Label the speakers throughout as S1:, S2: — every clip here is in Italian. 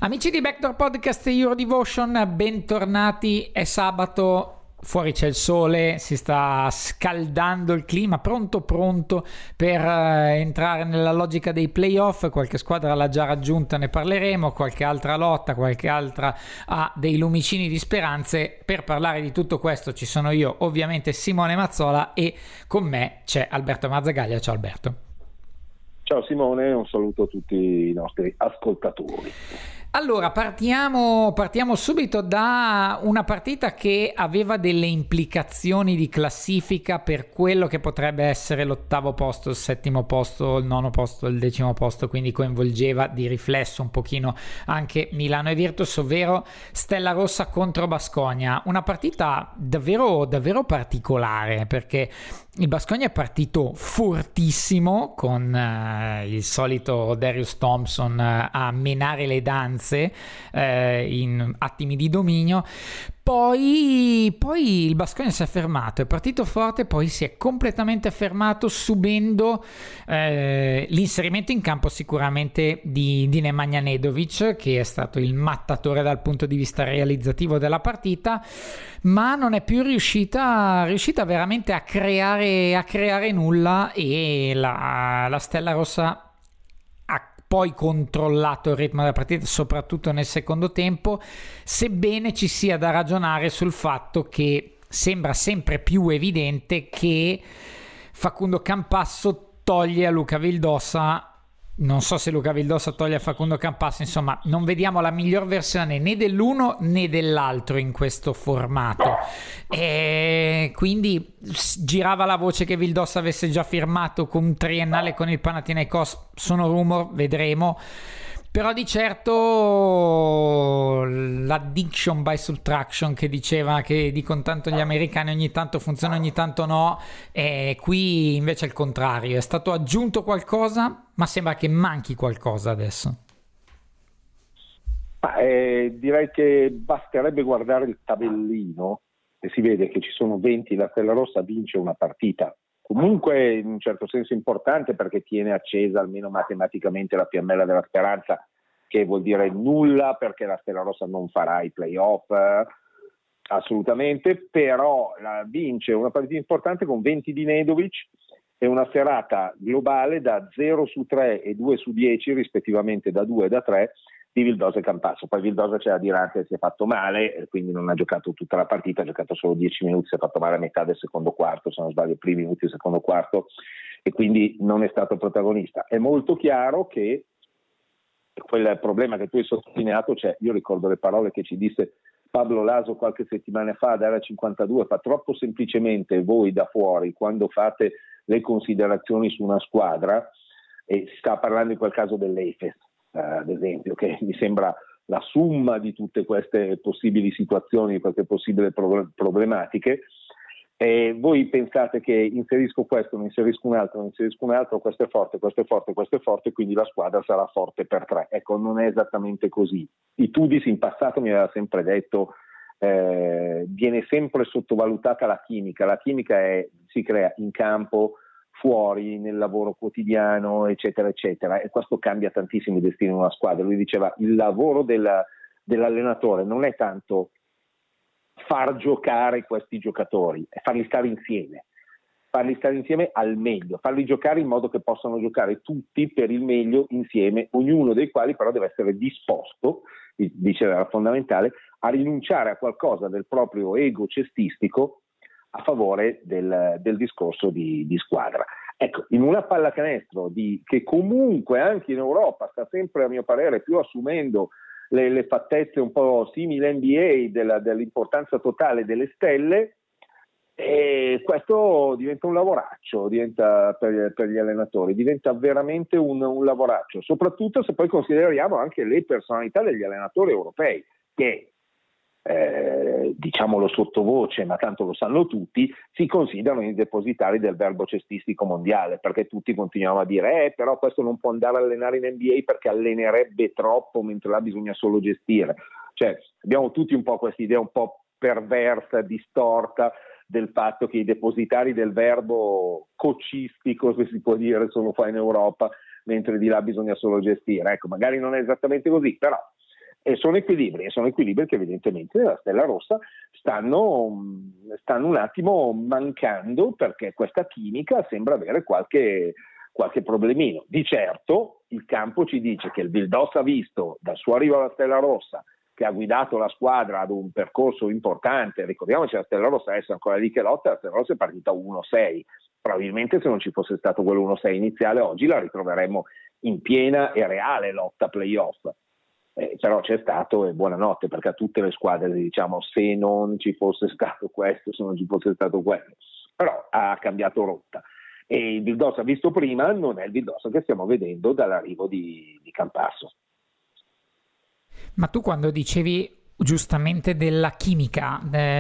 S1: Amici di Backdoor Podcast Euro Devotion, bentornati. È sabato, fuori c'è il sole, si sta scaldando il clima, pronto per entrare nella logica dei playoff. Qualche squadra l'ha già raggiunta, ne parleremo, qualche altra lotta, qualche altra ha dei lumicini di speranze. Per parlare di tutto questo ci sono io, ovviamente Simone Mazzola, e con me c'è Alberto Mazzagaglia. Ciao Alberto.
S2: Ciao Simone, un saluto a tutti i nostri ascoltatori.
S1: Allora, partiamo subito da una partita che aveva delle implicazioni di classifica per quello che potrebbe essere l'ottavo posto, il settimo posto, il nono posto, il decimo posto, quindi coinvolgeva di riflesso un pochino anche Milano e Virtus, ovvero Stella Rossa contro Baskonia. Una partita davvero particolare, perché il Baskonia è partito fortissimo con il solito Darius Thompson a menare le danze in attimi di dominio. Poi il Baskonia si è fermato, è partito forte, poi si è completamente fermato, subendo l'inserimento in campo sicuramente di Nemanja Nedovic, che è stato il mattatore dal punto di vista realizzativo della partita, ma non è più riuscita veramente a creare nulla, e la Stella Rossa ha poi controllato il ritmo della partita, soprattutto nel secondo tempo, sebbene ci sia da ragionare sul fatto che sembra sempre più evidente che Facundo Campasso toglie a Luca Vildossa. Non so se Luca Vildossa toglie a Facundo Campasso, insomma non vediamo la miglior versione né dell'uno né dell'altro in questo formato, e quindi girava la voce che Vildossa avesse già firmato con un triennale con il Panathinaikos. Sono rumor, vedremo. Però di certo l'addiction by subtraction che dicono tanto gli americani, ogni tanto funziona, ogni tanto no, e qui invece è il contrario, è stato aggiunto qualcosa, ma sembra che manchi qualcosa adesso.
S2: Direi che basterebbe guardare il tabellino e si vede che ci sono 20, la Stella Rossa vince una partita, comunque in un certo senso importante, perché tiene accesa almeno matematicamente la fiammella della speranza, che vuol dire nulla perché la Stella Rossa non farà i playoff assolutamente, però vince una partita importante con 20 di Nedovic e una serata globale da 0 su 3 e 2 su 10 rispettivamente, da 2 e da 3 di Vildosa e Campasso. Poi Vildosa c'è da dire anche che si è fatto male, quindi non ha giocato tutta la partita, ha giocato solo 10 minuti, si è fatto male a metà del secondo quarto, se non sbaglio i primi minuti del secondo quarto, e quindi non è stato protagonista. È molto chiaro che quel problema che tu hai sottolineato c'è. Io ricordo le parole che ci disse Pablo Laso qualche settimana fa ad Area 52: fa troppo semplicemente voi da fuori quando fate le considerazioni su una squadra, e si sta parlando in quel caso dell'Efes, ad esempio, che mi sembra la summa di tutte queste possibili situazioni, di queste possibili problematiche, e voi pensate che inserisco questo, ne inserisco un altro, questo è forte, quindi la squadra sarà forte per 3. Ecco, non è esattamente così. Itudis in passato mi aveva sempre detto viene sempre sottovalutata la chimica si crea in campo, fuori, nel lavoro quotidiano, eccetera eccetera, e questo cambia tantissimo i destini di una squadra. Lui diceva il lavoro dell'allenatore non è tanto far giocare questi giocatori, è farli stare insieme al meglio, farli giocare in modo che possano giocare tutti per il meglio insieme, ognuno dei quali però deve essere disposto, dice era fondamentale, a rinunciare a qualcosa del proprio ego cestistico a favore del discorso di squadra. Ecco, in una pallacanestro che comunque anche in Europa sta sempre, a mio parere, più assumendo le fattezze un po' simili NBA dell'importanza totale delle stelle, e questo diventa un lavoraccio, per gli allenatori, diventa veramente un lavoraccio, soprattutto se poi consideriamo anche le personalità degli allenatori europei, che diciamolo sottovoce, ma tanto lo sanno tutti, si considerano i depositari del verbo cestistico mondiale, perché tutti continuiamo a dire però questo non può andare a allenare in NBA perché allenerebbe troppo, mentre là bisogna solo gestire. Cioè abbiamo tutti un po' questa idea un po' perversa, distorta, del fatto che i depositari del verbo cocistico, se si può dire, sono qua in Europa, mentre di là bisogna solo gestire. Ecco, magari non è esattamente così, però E sono equilibri che evidentemente nella Stella Rossa stanno un attimo mancando, perché questa chimica sembra avere qualche problemino. Di certo il campo ci dice che il Vildos ha visto dal suo arrivo alla Stella Rossa, che ha guidato la squadra ad un percorso importante. Ricordiamoci, la Stella Rossa adesso è ancora lì che lotta, la Stella Rossa è partita 1-6, probabilmente se non ci fosse stato quello 1-6 iniziale oggi la ritroveremmo in piena e reale lotta playoff. Però c'è stato, e buonanotte, perché a tutte le squadre diciamo se non ci fosse stato questo, se non ci fosse stato quello, però ha cambiato rotta. E il Vildosa visto prima non è il Vildosa che stiamo vedendo dall'arrivo di Campasso.
S1: Ma tu, quando dicevi giustamente della chimica,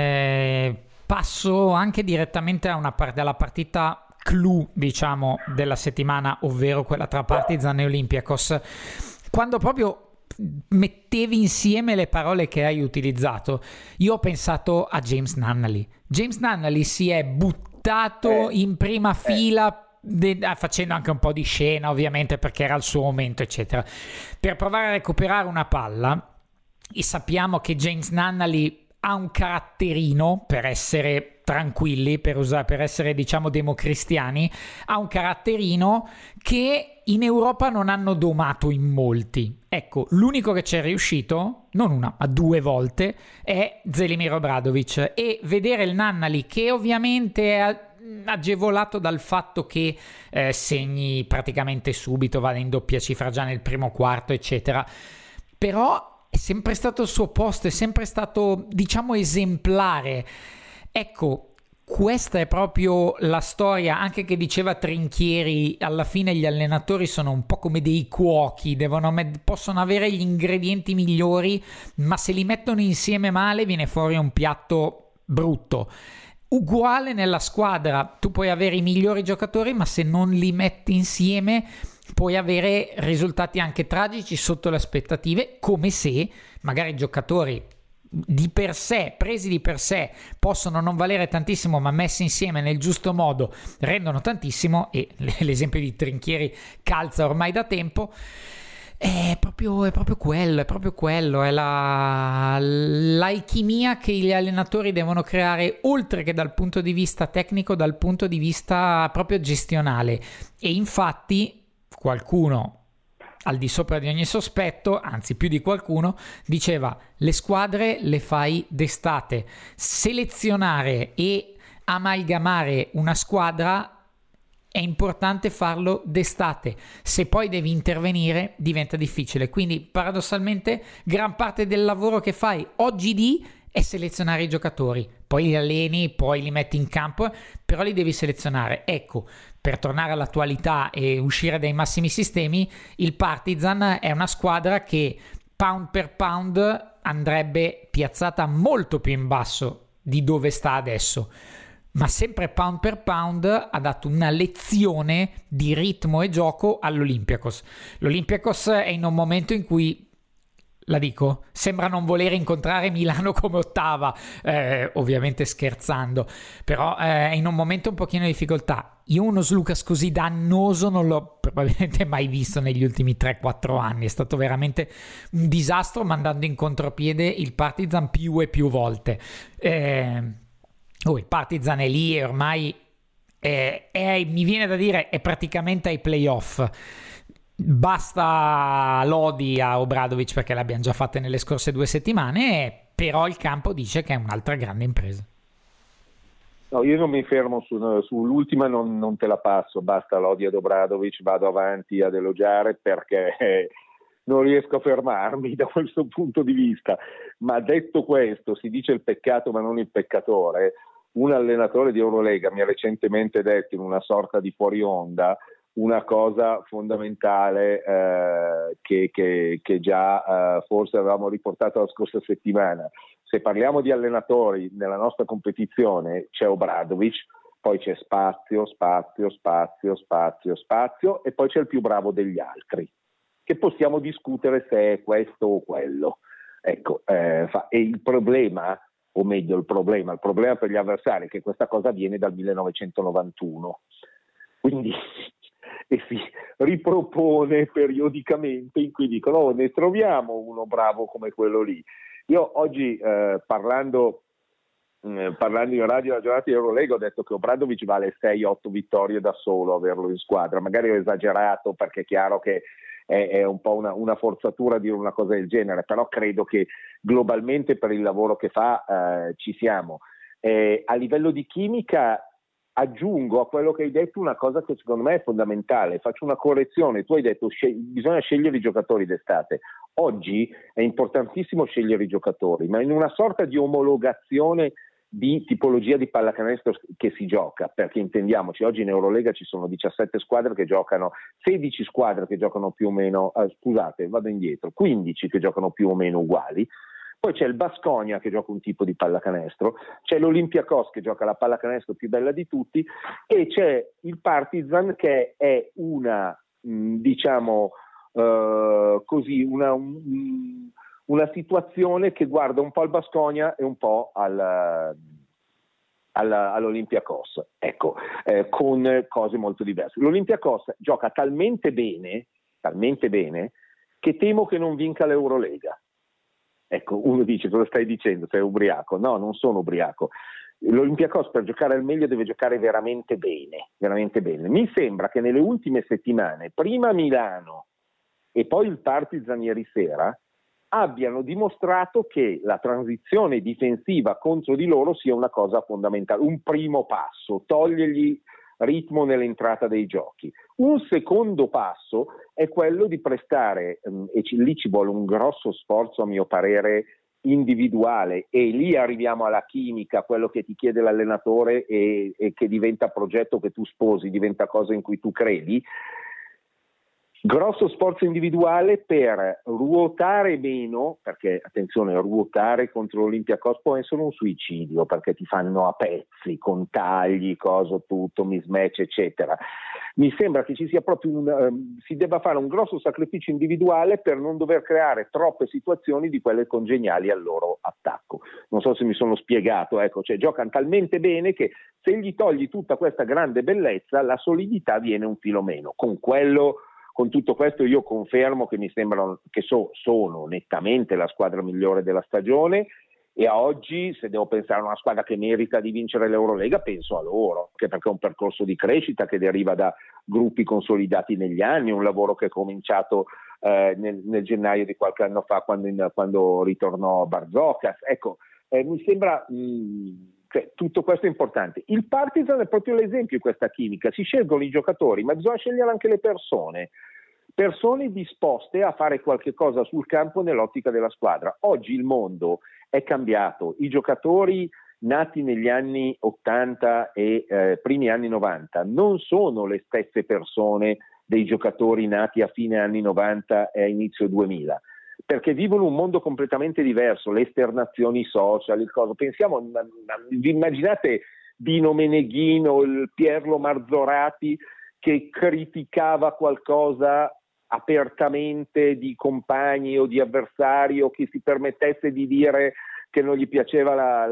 S1: passo anche direttamente a una parte della partita clou, diciamo, della settimana, ovvero quella tra Partizan e Olympiacos. Quando proprio mettevi insieme le parole che hai utilizzato, io ho pensato a James Nunnally. James Nunnally si è buttato in prima fila, facendo anche un po' di scena, ovviamente, perché era il suo momento, eccetera, per provare a recuperare una palla. E sappiamo che James Nunnally ha un caratterino, per essere tranquilli, per essere, diciamo, democristiani, ha un caratterino che in Europa non hanno domato in molti. Ecco, l'unico che ci è riuscito, non una, ma 2 volte, è Zelimir Obradovic. E vedere il Nunnally, che ovviamente è agevolato dal fatto che segni praticamente subito, vada in doppia cifra già nel primo quarto, eccetera, però è sempre stato il suo posto, è sempre stato, diciamo, esemplare. Ecco, questa è proprio la storia, anche che diceva Trinchieri, alla fine gli allenatori sono un po' come dei cuochi, possono avere gli ingredienti migliori, ma se li mettono insieme male viene fuori un piatto brutto. Uguale nella squadra, tu puoi avere i migliori giocatori, ma se non li metti insieme puoi avere risultati anche tragici sotto le aspettative, come se magari i giocatori di per sé, presi di per sé, possono non valere tantissimo, ma messi insieme nel giusto modo rendono tantissimo. E l'esempio di Trinchieri calza ormai da tempo. È proprio quello, è l'alchimia che gli allenatori devono creare, oltre che dal punto di vista tecnico, dal punto di vista proprio gestionale. E infatti qualcuno al di sopra di ogni sospetto, anzi più di qualcuno, diceva: le squadre le fai d'estate, selezionare e amalgamare una squadra è importante farlo d'estate, se poi devi intervenire diventa difficile. Quindi paradossalmente gran parte del lavoro che fai oggi è selezionare i giocatori, poi li alleni, poi li metti in campo, però li devi selezionare. Ecco, per tornare all'attualità e uscire dai massimi sistemi, il Partizan è una squadra che pound per pound andrebbe piazzata molto più in basso di dove sta adesso, ma sempre pound per pound ha dato una lezione di ritmo e gioco all'Olympiacos. L'Olympiacos è in un momento in cui, la dico, sembra non volere incontrare Milano come ottava, ovviamente scherzando, però è in un momento un pochino di difficoltà. Io uno Slucas così dannoso non l'ho probabilmente mai visto negli ultimi 3-4 anni, è stato veramente un disastro, mandando in contropiede il Partizan più e più volte. Il Partizan è lì e ormai mi viene da dire è praticamente ai playoff. Basta lodi a Obradovic, perché l'abbiamo già fatte nelle scorse 2 settimane, però il campo dice che è un'altra grande impresa.
S2: No, io non mi fermo sull'ultima, non te la passo, basta lodi ad Obradovic, vado avanti ad elogiare perché non riesco a fermarmi da questo punto di vista. Ma detto questo, si dice il peccato ma non il peccatore. Un allenatore di Eurolega mi ha recentemente detto, in una sorta di fuori onda, una cosa fondamentale che già forse avevamo riportato la scorsa settimana. Se parliamo di allenatori nella nostra competizione, c'è Obradovic, poi c'è spazio e poi c'è il più bravo degli altri, che possiamo discutere se è questo o quello. Ecco, e il problema per gli avversari è che questa cosa viene dal 1991. Quindi e si ripropone periodicamente, in cui dicono ne troviamo uno bravo come quello lì. Io oggi parlando in radio la giornata di Eurolega ho detto che Obradovic vale 6-8 vittorie da solo averlo in squadra. Magari ho esagerato, perché è chiaro che è un po' una forzatura dire una cosa del genere, però credo che globalmente per il lavoro che fa ci siamo. A livello di chimica aggiungo a quello che hai detto una cosa che secondo me è fondamentale, faccio una correzione. Tu hai detto bisogna scegliere i giocatori d'estate. Oggi è importantissimo scegliere i giocatori, ma in una sorta di omologazione di tipologia di pallacanestro che si gioca, perché intendiamoci, oggi in Eurolega ci sono 17 squadre che giocano, 16 squadre che giocano più o meno, 15 che giocano più o meno uguali. Poi c'è il Baskonia che gioca un tipo di pallacanestro, c'è l'Olympiakos che gioca la pallacanestro più bella di tutti, e c'è il Partizan che è una, diciamo così, una situazione che guarda un po' al Baskonia e un po' all'Olympiakos, ecco, con cose molto diverse. L'Olympiakos gioca talmente bene che temo che non vinca l'Eurolega. Ecco, uno dice: cosa stai dicendo? Sei ubriaco? No, non sono ubriaco. L'Olympiakos per giocare al meglio deve giocare veramente bene, veramente bene. Mi sembra che nelle ultime settimane, prima Milano e poi il Partizan ieri sera, abbiano dimostrato che la transizione difensiva contro di loro sia una cosa fondamentale, un primo passo, togliergli ritmo nell'entrata dei giochi. Un secondo passo è quello di prestare, e lì ci vuole un grosso sforzo a mio parere individuale, e lì arriviamo alla chimica, quello che ti chiede l'allenatore e che diventa progetto che tu sposi, diventa cosa in cui tu credi. Grosso sforzo individuale per ruotare meno, perché attenzione, ruotare contro l'Olympiakos può essere un suicidio, perché ti fanno a pezzi, con tagli, cosa, tutto, mismatch, eccetera. Mi sembra che ci sia proprio si debba fare un grosso sacrificio individuale per non dover creare troppe situazioni di quelle congeniali al loro attacco. Non so se mi sono spiegato, ecco, cioè giocano talmente bene che se gli togli tutta questa grande bellezza, la solidità viene un filo meno. Con tutto questo io confermo che mi sembrano che sono nettamente la squadra migliore della stagione, e a oggi, se devo pensare a una squadra che merita di vincere l'Eurolega, penso a loro, anche perché è un percorso di crescita che deriva da gruppi consolidati negli anni, un lavoro che è cominciato nel gennaio di qualche anno fa quando ritornò Barzokas. Ecco, mi sembra tutto questo è importante. Il Partizan è proprio l'esempio di questa chimica. Si scelgono i giocatori, ma bisogna scegliere anche le persone disposte a fare qualche cosa sul campo nell'ottica della squadra. Oggi il mondo è cambiato, i giocatori nati negli anni 80 e primi anni 90 non sono le stesse persone dei giocatori nati a fine anni 90 e a inizio 2000, perché vivono un mondo completamente diverso, le esternazioni social, il coso. Pensiamo, vi immaginate Dino Meneghino, il Pierlo Marzorati che criticava qualcosa apertamente di compagni o di avversari, o che si permettesse di dire che non gli piaceva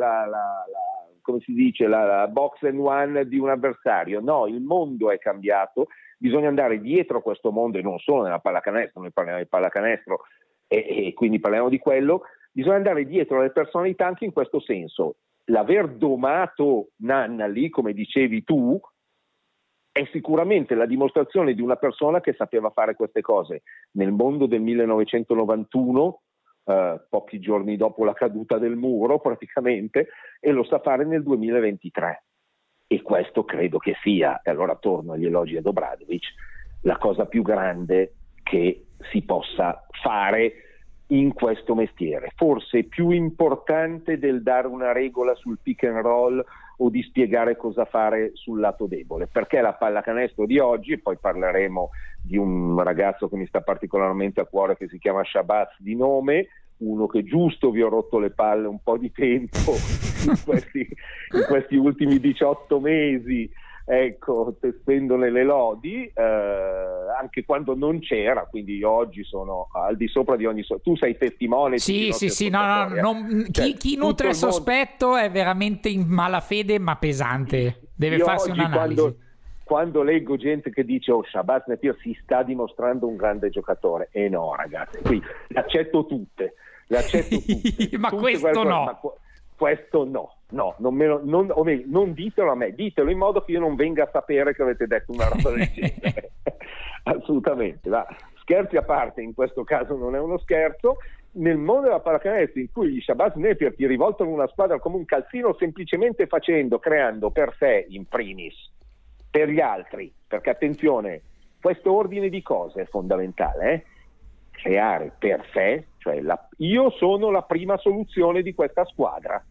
S2: come si dice, la box and one di un avversario? No, il mondo è cambiato, bisogna andare dietro a questo mondo, e non solo nella pallacanestro, noi parliamo di pallacanestro e quindi parliamo di quello, bisogna andare dietro alle personalità anche in questo senso. L'aver domato Nanna lì, come dicevi tu, è sicuramente la dimostrazione di una persona che sapeva fare queste cose nel mondo del 1991, pochi giorni dopo la caduta del muro praticamente, e lo sa fare nel 2023. E questo credo che sia, e allora torno agli elogi ad Obradovic, la cosa più grande che si possa fare in questo mestiere, forse più importante del dare una regola sul pick and roll o di spiegare cosa fare sul lato debole, perché la pallacanestro di oggi, e poi parleremo di un ragazzo che mi sta particolarmente a cuore che si chiama Shabazz di nome, uno che giusto vi ho rotto le palle un po' di tempo in questi ultimi 18 mesi, ecco, testendone le lodi, anche quando non c'era, quindi io oggi sono al di sopra di ogni tu sei testimone.
S1: Sì, no, cioè, chi nutre sospetto è veramente in malafede, ma pesante, deve farsi un'analisi.
S2: quando leggo gente che dice Shabazz Napier si sta dimostrando un grande giocatore, e no ragazzi, qui le accetto tutte.
S1: Ma
S2: tutte
S1: questo no.
S2: Questo no, non ditelo a me, ditelo in modo che io non venga a sapere che avete detto una roba del genere. Assolutamente, va. Scherzi a parte, in questo caso non è uno scherzo. Nel mondo della pallacanestro, in cui gli Shabazz Napier ti rivoltano una squadra come un calzino, semplicemente creando per sé in primis, per gli altri, perché attenzione, questo ordine di cose è fondamentale, creare per sé, cioè io sono la prima soluzione di questa squadra,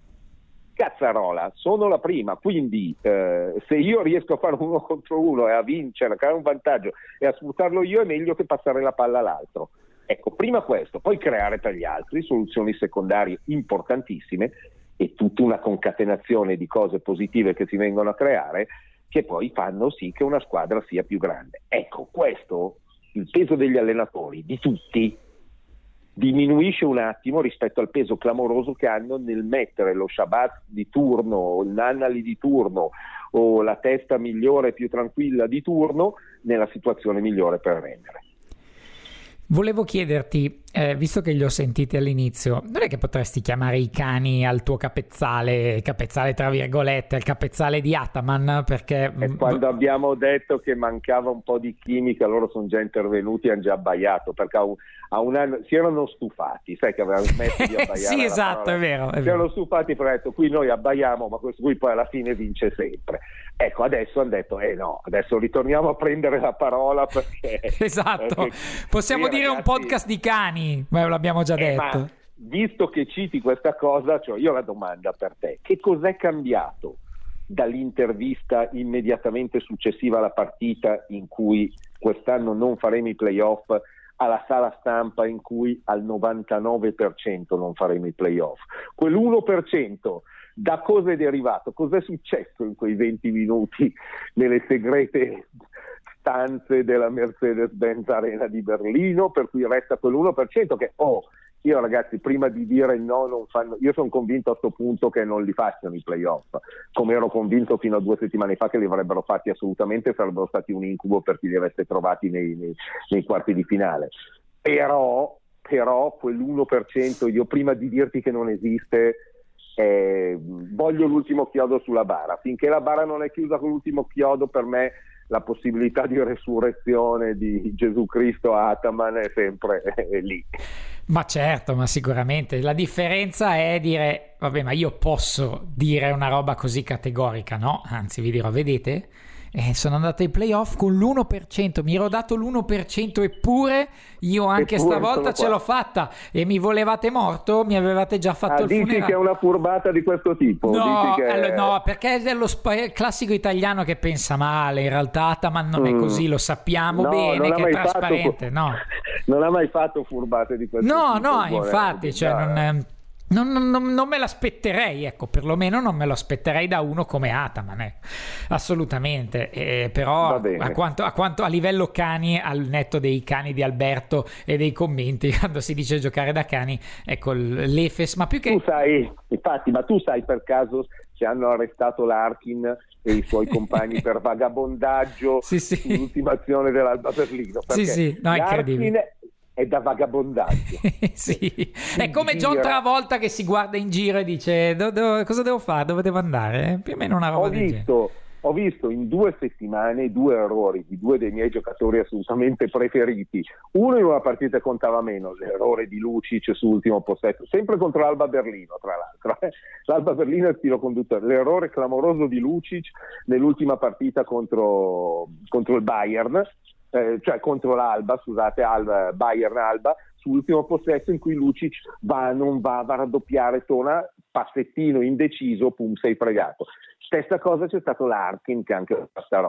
S2: cazzarola, sono la prima, quindi se io riesco a fare 1 contro 1 e a vincere, a creare un vantaggio e a sfruttarlo io, è meglio che passare la palla all'altro. Ecco, prima questo, poi creare per gli altri soluzioni secondarie importantissime e tutta una concatenazione di cose positive che si vengono a creare, che poi fanno sì che una squadra sia più grande. Ecco, questo, il peso degli allenatori, di tutti, diminuisce un attimo rispetto al peso clamoroso che hanno nel mettere lo Shabazz di turno, o il Nannali di turno, o la testa migliore e più tranquilla di turno nella situazione migliore per rendere.
S1: Volevo chiederti, visto che li ho sentiti all'inizio, non è che potresti chiamare i cani al tuo capezzale tra virgolette, il capezzale di Ataman? Perché
S2: quando abbiamo detto che mancava un po' di chimica, loro sono già intervenuti e hanno già abbaiato, perché a un anno si erano stufati, sai che avevano smesso di abbaiare.
S1: Sì, esatto, è vero.
S2: Si erano stufati, però hanno detto, qui noi abbaiamo, ma questo qui poi alla fine vince sempre. Ecco, adesso hanno detto, no, adesso ritorniamo a prendere la parola perché...
S1: Esatto, possiamo dire ragazzi, un podcast di cani, ma l'abbiamo già detto.
S2: Ma visto che citi questa cosa, cioè io ho la domanda per te, che cos'è cambiato dall'intervista immediatamente successiva alla partita in cui quest'anno non faremo i playoff, alla sala stampa in cui al 99% non faremo i playoff? Quell'1% da cosa è derivato? Cos'è successo in quei 20 minuti nelle segrete stanze della Mercedes-Benz Arena di Berlino, per cui resta quell'1% che io ragazzi, prima di dire no, non fanno, io sono convinto a questo punto che non li facciano i playoff, come ero convinto fino a 2 settimane fa che li avrebbero fatti assolutamente, sarebbero stati un incubo per chi li avesse trovati nei quarti di finale. Però quell'1%, io prima di dirti che non esiste, voglio l'ultimo chiodo sulla bara. Finché la bara non è chiusa con l'ultimo chiodo, per me la possibilità di resurrezione di Gesù Cristo a Ataman è sempre lì.
S1: Ma certo, ma sicuramente la differenza è dire vabbè, ma io posso dire una roba così categorica, no? Anzi, vi dirò, vedete? Sono andato ai playoff con l'1%, mi ero dato l'1%, eppure io anche stavolta ce l'ho fatta. E mi volevate morto? Mi avevate già fatto il funerale?
S2: Dici che è una furbata di questo tipo?
S1: No, no, perché è dello classico italiano che pensa male. In realtà Ataman non è così, lo sappiamo bene, che è trasparente. No,
S2: non ha mai fatto furbate di questo tipo.
S1: No, infatti, cioè non me l'aspetterei, ecco, perlomeno non me lo aspetterei da uno come Ataman, assolutamente. Però a quanto a livello cani, al netto dei cani di Alberto e dei commenti quando si dice giocare da cani, ecco l'Efes, ma più che...
S2: Tu sai per caso se hanno arrestato Larkin e i suoi compagni per vagabondaggio sull'ultima azione dell'Alba Berlino?
S1: Sì, no, è incredibile.
S2: È da vagabondaggio.
S1: Sì, è come John Travolta che si guarda in giro e dice cosa devo fare, dove devo andare? Più o meno una roba del genere.
S2: Ho visto in 2 settimane 2 errori di 2 dei miei giocatori assolutamente preferiti. Uno in una partita che contava meno, l'errore di Lucic sull'ultimo possesso, sempre contro l'Alba Berlino, tra l'altro. L'Alba Berlino è il filo conduttore. L'errore clamoroso di Lucic nell'ultima partita contro il Bayern, cioè contro l'Alba, scusate, Bayern-Alba, sull'ultimo possesso in cui Lucic va a raddoppiare, torna, passettino indeciso, pum, sei fregato. Stessa cosa c'è stato Larkin che anche questa roba.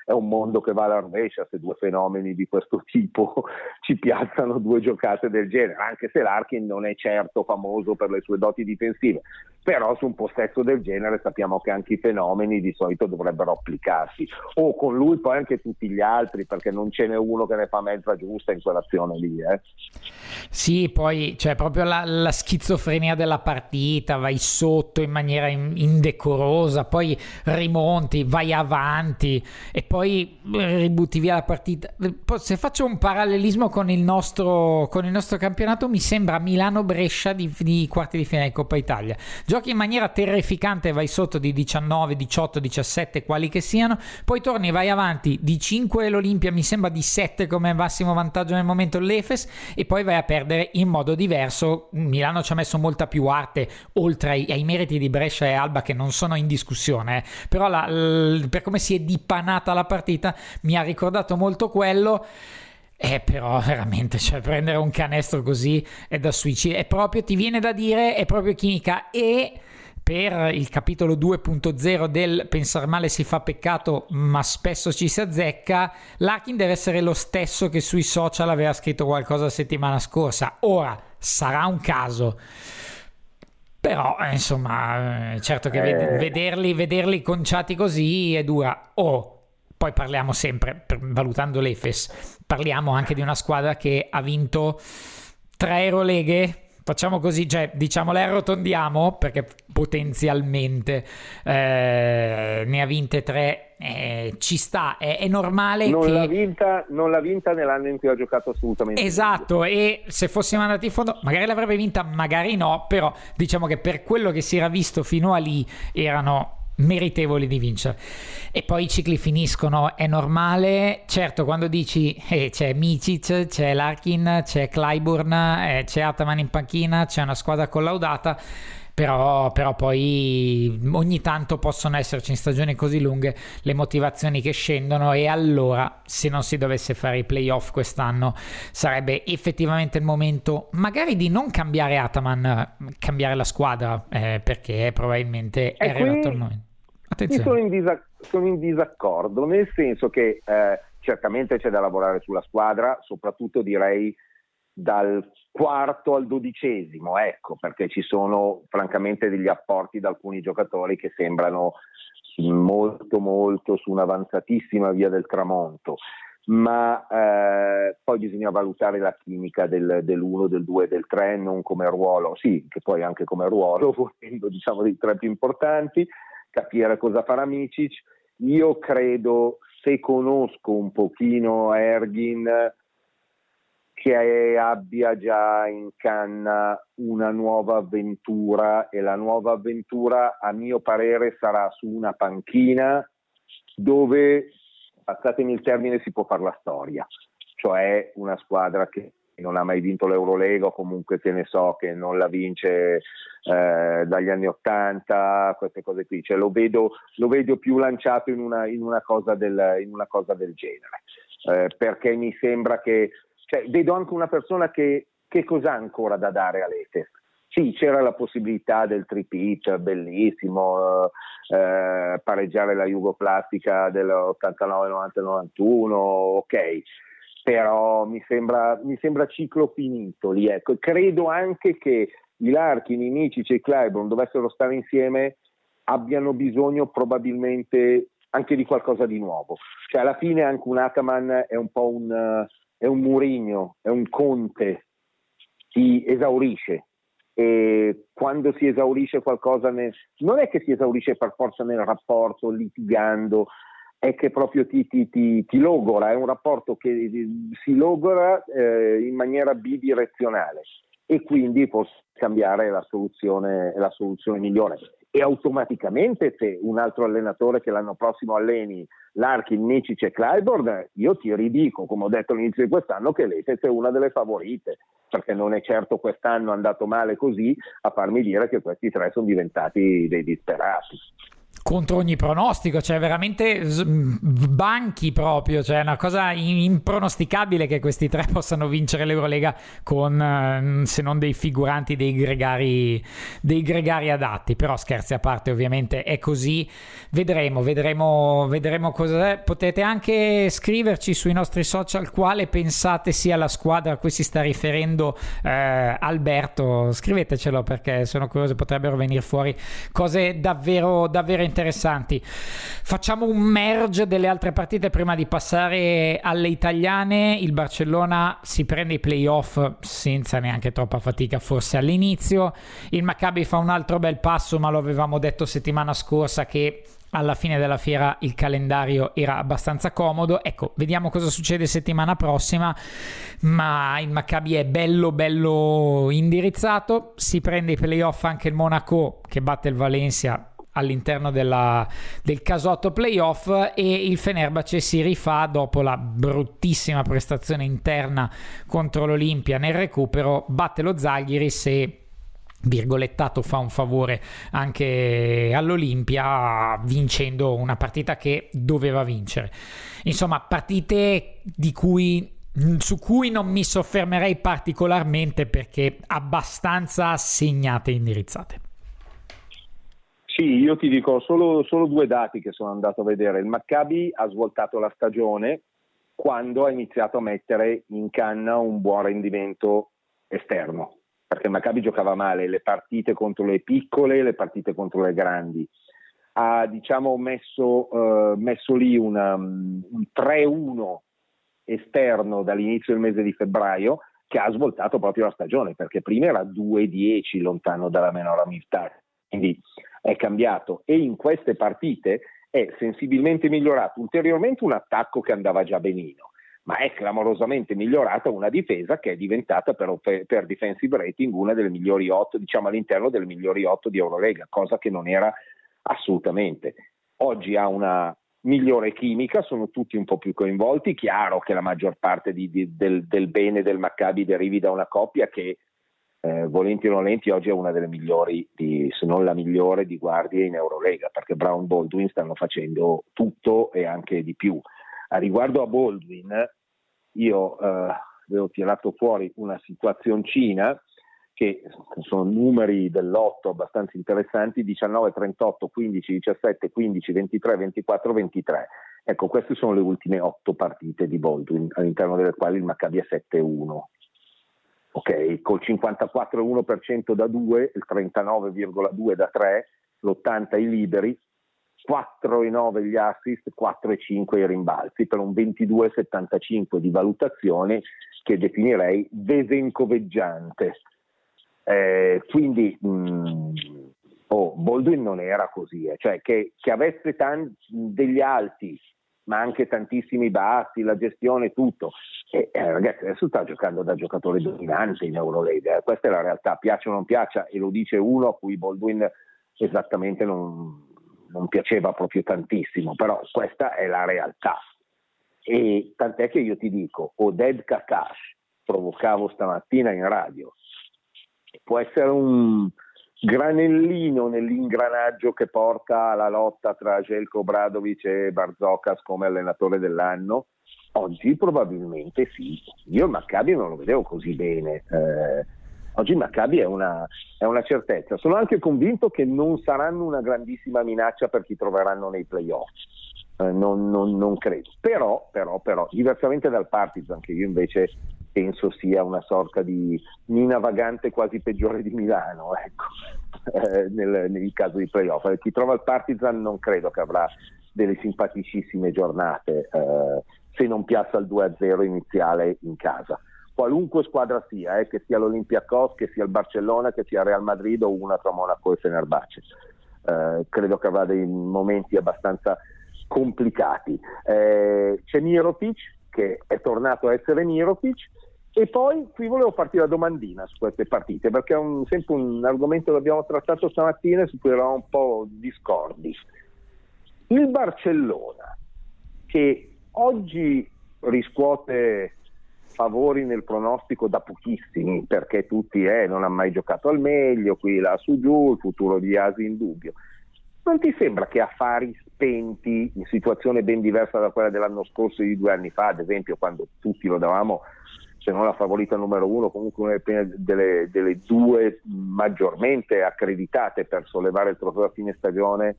S2: è un mondo che va alla rovescia se due fenomeni di questo tipo ci piazzano due giocate del genere, anche se Larkin non è certo famoso per le sue doti difensive, però su un possesso del genere sappiamo che anche i fenomeni di solito dovrebbero applicarsi, o con lui poi anche tutti gli altri, perché non ce n'è uno che ne fa mezza giusta in quell'azione lì.
S1: Sì, poi c'è proprio la schizofrenia della partita, vai sotto in maniera indecorosa, poi rimonti, vai avanti e poi ributti via la partita. Se faccio un parallelismo con il nostro campionato, mi sembra Milano-Brescia di quarti di finale di Coppa Italia. Giochi in maniera terrificante, vai sotto di 19, 18, 17, quali che siano, poi torni, vai avanti di 5 l'Olimpia, mi sembra di 7 come massimo vantaggio nel momento l'Efes, e poi vai a perdere in modo diverso. Milano ci ha messo molta più arte, oltre ai meriti di Brescia e Alba che non sono in discussione, però per come si è dipanata la partita mi ha ricordato molto quello. Però veramente, cioè, prendere un canestro così è da suicidio, è proprio, ti viene da dire, è proprio chimica. E per il capitolo 2.0 del pensar male si fa peccato ma spesso ci si azzecca, Larkin deve essere lo stesso che sui social aveva scritto qualcosa la settimana scorsa. Ora sarà un caso, però insomma certo che vederli conciati così è dura. Poi parliamo sempre, valutando l'Efes, parliamo anche di una squadra che ha vinto 3 Euroleghe. Facciamo così, cioè diciamole, arrotondiamo, perché potenzialmente ne ha vinte 3, ci sta, è normale
S2: non
S1: che...
S2: Non l'ha vinta nell'anno in cui ha giocato assolutamente.
S1: Esatto, e se fossimo andati in fondo magari l'avrebbe vinta, magari no, però diciamo che per quello che si era visto fino a lì erano meritevoli di vincere. E poi i cicli finiscono, è normale. Certo, quando dici c'è Micic, c'è Larkin, c'è Clyburn, c'è Ataman in panchina, c'è una squadra collaudata, però poi ogni tanto possono esserci in stagioni così lunghe le motivazioni che scendono, e allora se non si dovesse fare i playoff quest'anno sarebbe effettivamente il momento magari di non cambiare Ataman, cambiare la squadra, perché probabilmente è arrivato il momento.
S2: Attenzione. Sono in disaccordo, nel senso che certamente c'è da lavorare sulla squadra, soprattutto direi dal 4° al 12°, ecco, perché ci sono francamente degli apporti da alcuni giocatori che sembrano molto molto su un'avanzatissima via del tramonto, ma poi bisogna valutare la chimica dell'1, del 2, del 3, non come ruolo, sì, che poi anche come ruolo, volendo, diciamo, dei 3 più importanti, capire cosa farà Micic. Io credo, se conosco un pochino Ergin, che abbia già in canna una nuova avventura, e la nuova avventura a mio parere sarà su una panchina dove, passatemi il termine, si può fare la storia, cioè una squadra che non ha mai vinto l'Eurolega, o comunque, che ne so, che non la vince dagli anni '80, queste cose qui, cioè lo vedo più lanciato in una cosa del genere, perché mi sembra che, cioè, vedo anche una persona che cos'ha ancora da dare all'Efes. Sì, c'era la possibilità del tripit, bellissimo, pareggiare la Jugoplastica dell'89, 90, 91, ok, però mi sembra ciclo finito lì, ecco. Credo anche che i Larkin, i Micic e i Clyburn dovessero stare insieme, abbiano bisogno probabilmente anche di qualcosa di nuovo, cioè alla fine anche un Ataman è un po' è un Mourinho, è un Conte, si esaurisce, e quando si esaurisce qualcosa non è che si esaurisce per forza nel rapporto, litigando, è che proprio ti logora, è un rapporto che si logora in maniera bidirezionale, e quindi può cambiare la soluzione migliore. E automaticamente, se un altro allenatore che l'anno prossimo alleni Larkin, Micic e Clyburn, io ti ridico, come ho detto all'inizio di quest'anno, che l'Efes è una delle favorite, perché non è certo quest'anno andato male così a farmi dire che questi 3 sono diventati dei disperati.
S1: contro ogni pronostico, cioè veramente banchi proprio, cioè è una cosa impronosticabile che questi tre possano vincere l'Eurolega con se non dei figuranti, dei gregari adatti. Però scherzi a parte, ovviamente è così. Vedremo cosa è. Potete anche scriverci sui nostri social quale pensate sia la squadra a cui si sta riferendo Alberto. Scrivetecelo, perché sono curioso, potrebbero venire fuori cose davvero interessanti. Facciamo un merge delle altre partite prima di passare alle italiane. Il Barcellona si prende i playoff senza neanche troppa fatica, forse all'inizio. Il Maccabi fa un altro bel passo, ma lo avevamo detto settimana scorsa che alla fine della fiera il calendario era abbastanza comodo. Ecco, vediamo cosa succede settimana prossima, ma il Maccabi è bello indirizzato. Si prende i playoff anche il Monaco, che batte il Valencia all'interno del casotto playoff, e il Fenerbahce si rifà dopo la bruttissima prestazione interna contro l'Olimpia nel recupero, batte lo Zalgiris e virgolettato fa un favore anche all'Olimpia vincendo una partita che doveva vincere. Insomma, partite su cui non mi soffermerei particolarmente, perché abbastanza segnate e indirizzate.
S2: Sì, io ti dico solo due dati che sono andato a vedere. Il Maccabi ha svoltato la stagione quando ha iniziato a mettere in canna un buon rendimento esterno, perché il Maccabi giocava male le partite contro le piccole e le partite contro le grandi. Ha messo lì un 3-1 esterno dall'inizio del mese di febbraio, che ha svoltato proprio la stagione, perché prima era 2-10 lontano dalla Menor Hamirtaz, quindi è cambiato, e in queste partite è sensibilmente migliorato ulteriormente un attacco che andava già benino, ma è clamorosamente migliorata una difesa che è diventata per defensive rating una delle migliori 8, diciamo all'interno delle migliori 8 di Eurolega, cosa che non era assolutamente. Oggi ha una migliore chimica, sono tutti un po' più coinvolti. Chiaro che la maggior parte del bene del Maccabi derivi da una coppia che volenti o nolenti oggi è una delle migliori, se non la migliore, di guardie in Eurolega, perché Brown Baldwin stanno facendo tutto e anche di più. A riguardo a Baldwin, io avevo tirato fuori una situazioncina che sono numeri dell'otto abbastanza interessanti: 19, 38, 15, 17, 15, 23, 24, 23. Ecco, queste sono le ultime 8 partite di Baldwin, all'interno delle quali il Maccabi è 7-1. Ok, col 54,1% da 2, il 39,2% da 3, l'80% i liberi, 4,9 gli assist, 4,5 i rimbalzi, per un 22,75 di valutazione che definirei desencoveggiante. Quindi Baldwin non era così, cioè che avesse degli alti ma anche tantissimi bassi, la gestione, tutto. Ragazzi, adesso sta giocando da giocatore dominante in Eurolega, questa è la realtà, piaccia o non piaccia, e lo dice uno a cui Baldwin esattamente non piaceva proprio tantissimo, però questa è la realtà. E tant'è che io ti dico, Oded Kakash, provocavo stamattina in radio, può essere un granellino nell'ingranaggio che porta alla lotta tra Željko Obradović e Barzokas come allenatore dell'anno. Oggi probabilmente sì. Io il Maccabi non lo vedevo così bene. Oggi il Maccabi è una certezza. Sono anche convinto che non saranno una grandissima minaccia per chi troveranno nei playoff. Non credo. Però, diversamente dal Partizan, che io invece penso sia una sorta di Nina Vagante quasi peggiore di Milano, ecco, nel caso di playoff. Chi trova il Partizan non credo che avrà delle simpaticissime giornate se non piazza il 2-0 iniziale in casa. Qualunque squadra sia, che sia l'Olympiacos, che sia il Barcellona, che sia il Real Madrid o una tra Monaco e Fenerbahce. Credo che avrà dei momenti abbastanza complicati. C'è Mirotic, che è tornato a essere Mirotic, e poi qui volevo farti la domandina su queste partite, perché è sempre un argomento che abbiamo trattato stamattina e su cui eravamo un po' discordi. Il Barcellona, che oggi riscuote favori nel pronostico da pochissimi, perché tutti non ha mai giocato al meglio, qui là su giù, il futuro di Asi in dubbio, Non ti sembra che affari spenti, in situazione ben diversa da quella dell'anno scorso e di 2 anni fa, ad esempio, quando tutti lo davamo, se non la favorita numero 1, comunque una delle 2 maggiormente accreditate per sollevare il trofeo a fine stagione,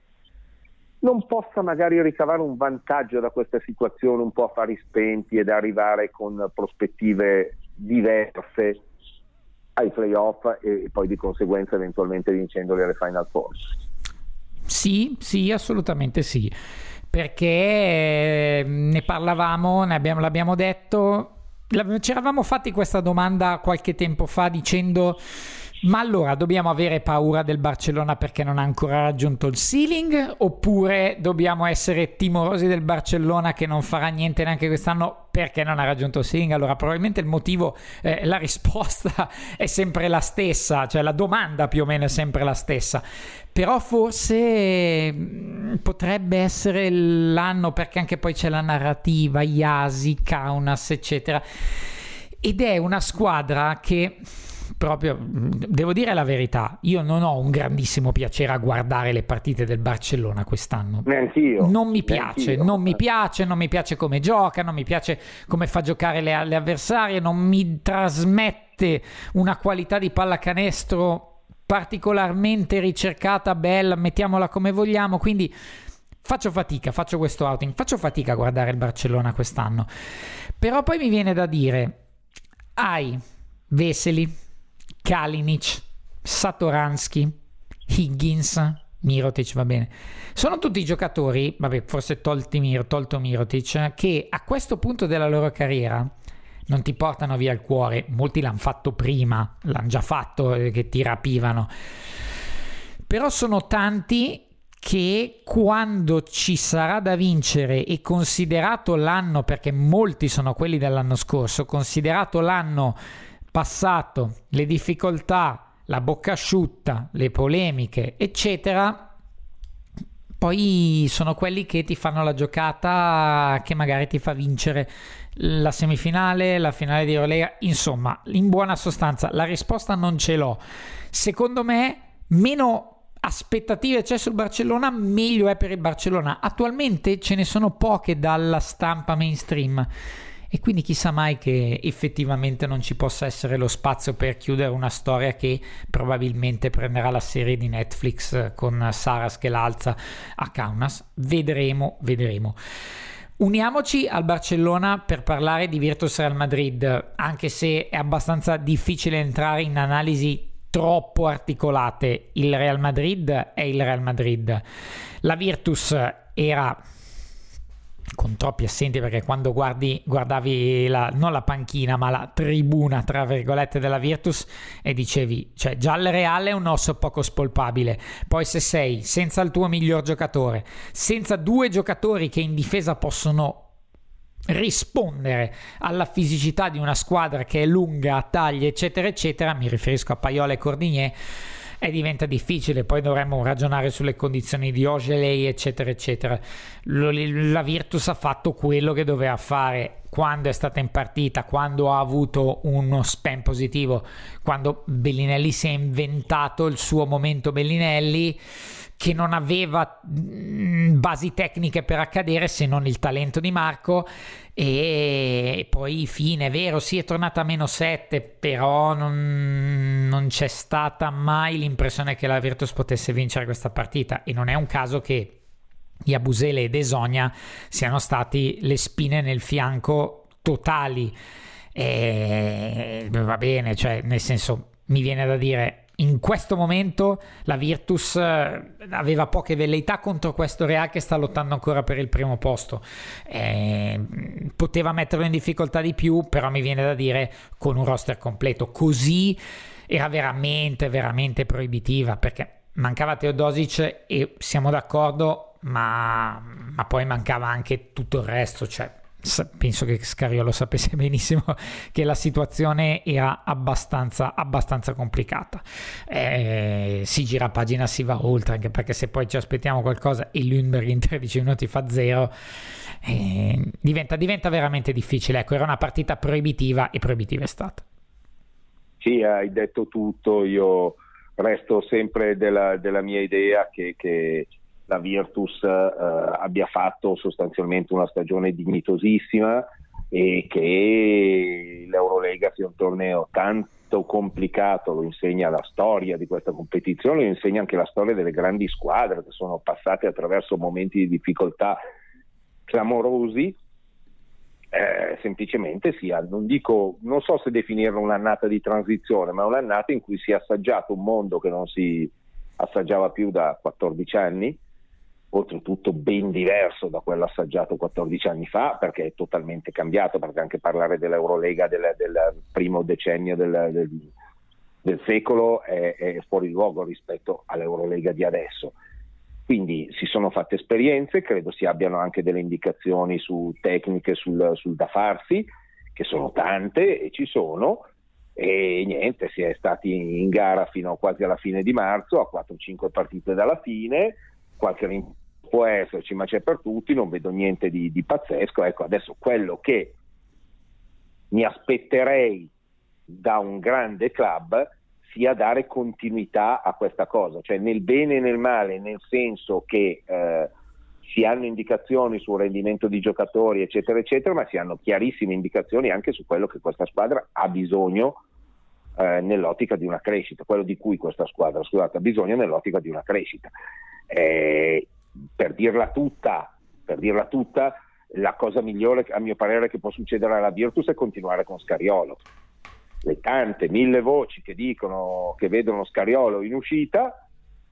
S2: non possa magari ricavare un vantaggio da questa situazione un po' affari spenti ed arrivare con prospettive diverse ai playoff e poi di conseguenza eventualmente vincendoli alle Final Four?
S1: Sì, assolutamente sì, perché ne parlavamo, l'abbiamo detto, ci eravamo fatti questa domanda qualche tempo fa dicendo: ma allora dobbiamo avere paura del Barcellona perché non ha ancora raggiunto il ceiling, oppure dobbiamo essere timorosi del Barcellona che non farà niente neanche quest'anno perché non ha raggiunto il ceiling? Allora probabilmente il motivo, la risposta è sempre la stessa, cioè la domanda più o meno è sempre la stessa, però forse potrebbe essere l'anno, perché anche poi c'è la narrativa, Iasi, Kaunas eccetera, ed è una squadra che, proprio devo dire la verità, io non ho un grandissimo piacere a guardare le partite del Barcellona quest'anno.
S2: Neanch'io.
S1: Non mi piace come gioca, non mi piace come fa giocare le avversarie, non mi trasmette una qualità di pallacanestro particolarmente ricercata, bella, mettiamola come vogliamo, quindi faccio questo outing, faccio fatica a guardare il Barcellona quest'anno. Però poi mi viene da dire, hai Vesely, Kalinic, Satoransky, Higgins, Mirotic, va bene, sono tutti giocatori, vabbè, forse tolto Mirotic, che a questo punto della loro carriera non ti portano via il cuore. Molti l'hanno fatto prima, l'hanno già fatto, che ti rapivano, però sono tanti che quando ci sarà da vincere, e considerato l'anno, perché molti sono quelli dell'anno scorso, considerato l'anno passato, le difficoltà, la bocca asciutta, le polemiche eccetera, poi sono quelli che ti fanno la giocata che magari ti fa vincere la semifinale, la finale di Eurolega. Insomma, in buona sostanza la risposta non ce l'ho. Secondo me meno aspettative c'è sul Barcellona, meglio è per il Barcellona. Attualmente ce ne sono poche dalla stampa mainstream, e quindi chissà mai che effettivamente non ci possa essere lo spazio per chiudere una storia che probabilmente prenderà la serie di Netflix con Saras che l'alza a Kaunas. Vedremo. Uniamoci al Barcellona per parlare di Virtus Real Madrid, anche se è abbastanza difficile entrare in analisi troppo articolate. Il Real Madrid è il Real Madrid. La Virtus era con troppi assenti, perché quando guardavi non la panchina ma la tribuna tra virgolette della Virtus e dicevi, cioè già il Real è un osso poco spolpabile, poi se sei senza il tuo miglior giocatore, senza 2 giocatori che in difesa possono rispondere alla fisicità di una squadra che è lunga, a taglie eccetera eccetera, mi riferisco a Paiola e Cordigné, diventa difficile. Poi dovremmo ragionare sulle condizioni di Ogelei eccetera eccetera. La Virtus ha fatto quello che doveva fare quando è stata in partita, quando ha avuto uno spam positivo, quando Bellinelli si è inventato il suo momento Bellinelli, che non aveva basi tecniche per accadere se non il talento di Marco, e poi fine, è vero, sì, è tornata a -7, però non c'è stata mai l'impressione che la Virtus potesse vincere questa partita, e non è un caso che Yabusele e Desonia siano stati le spine nel fianco totali. Va bene, cioè nel senso, mi viene da dire, in questo momento la Virtus aveva poche velleità contro questo Real che sta lottando ancora per il primo posto. Poteva metterlo in difficoltà di più, però mi viene da dire, con un roster completo così era veramente proibitiva, perché mancava Teodosic e siamo d'accordo, ma poi mancava anche tutto il resto. Cioè, penso che Scariolo sapesse benissimo che la situazione era abbastanza complicata. Si gira pagina, si va oltre, anche perché se poi ci aspettiamo qualcosa e Lundberg in 13 minuti fa 0, diventa veramente difficile. Ecco, era una partita proibitiva, e proibitiva è stata.
S2: Sì, hai detto tutto. Io resto sempre della mia idea che la Virtus abbia fatto sostanzialmente una stagione dignitosissima e che l'Eurolega sia un torneo tanto complicato, lo insegna la storia di questa competizione, lo insegna anche la storia delle grandi squadre che sono passate attraverso momenti di difficoltà clamorosi. Semplicemente sia, non so se definirlo un'annata di transizione, ma un'annata in cui si è assaggiato un mondo che non si assaggiava più da 14 anni, oltretutto ben diverso da quello assaggiato 14 anni fa, perché è totalmente cambiato, perché anche parlare dell'Eurolega del primo decennio del secolo è fuori luogo rispetto all'Eurolega di adesso. Quindi si sono fatte esperienze, credo si abbiano anche delle indicazioni su tecniche sul da farsi, che sono tante e ci sono, e niente, si è stati in gara fino a quasi alla fine di marzo, a 4-5 partite dalla fine, qualche rimpianto può esserci, ma c'è per tutti, non vedo niente di pazzesco. Ecco, adesso quello che mi aspetterei da un grande club sia dare continuità a questa cosa, cioè nel bene e nel male, nel senso che si hanno indicazioni sul rendimento di giocatori eccetera eccetera, ma si hanno chiarissime indicazioni anche su quello che questa squadra ha bisogno nell'ottica di una crescita, quello di cui questa squadra ha bisogno nell'ottica di una crescita. Per dirla tutta, la cosa migliore a mio parere che può succedere alla Virtus è continuare con Scariolo. Le tante 1000 voci che dicono che vedono Scariolo in uscita,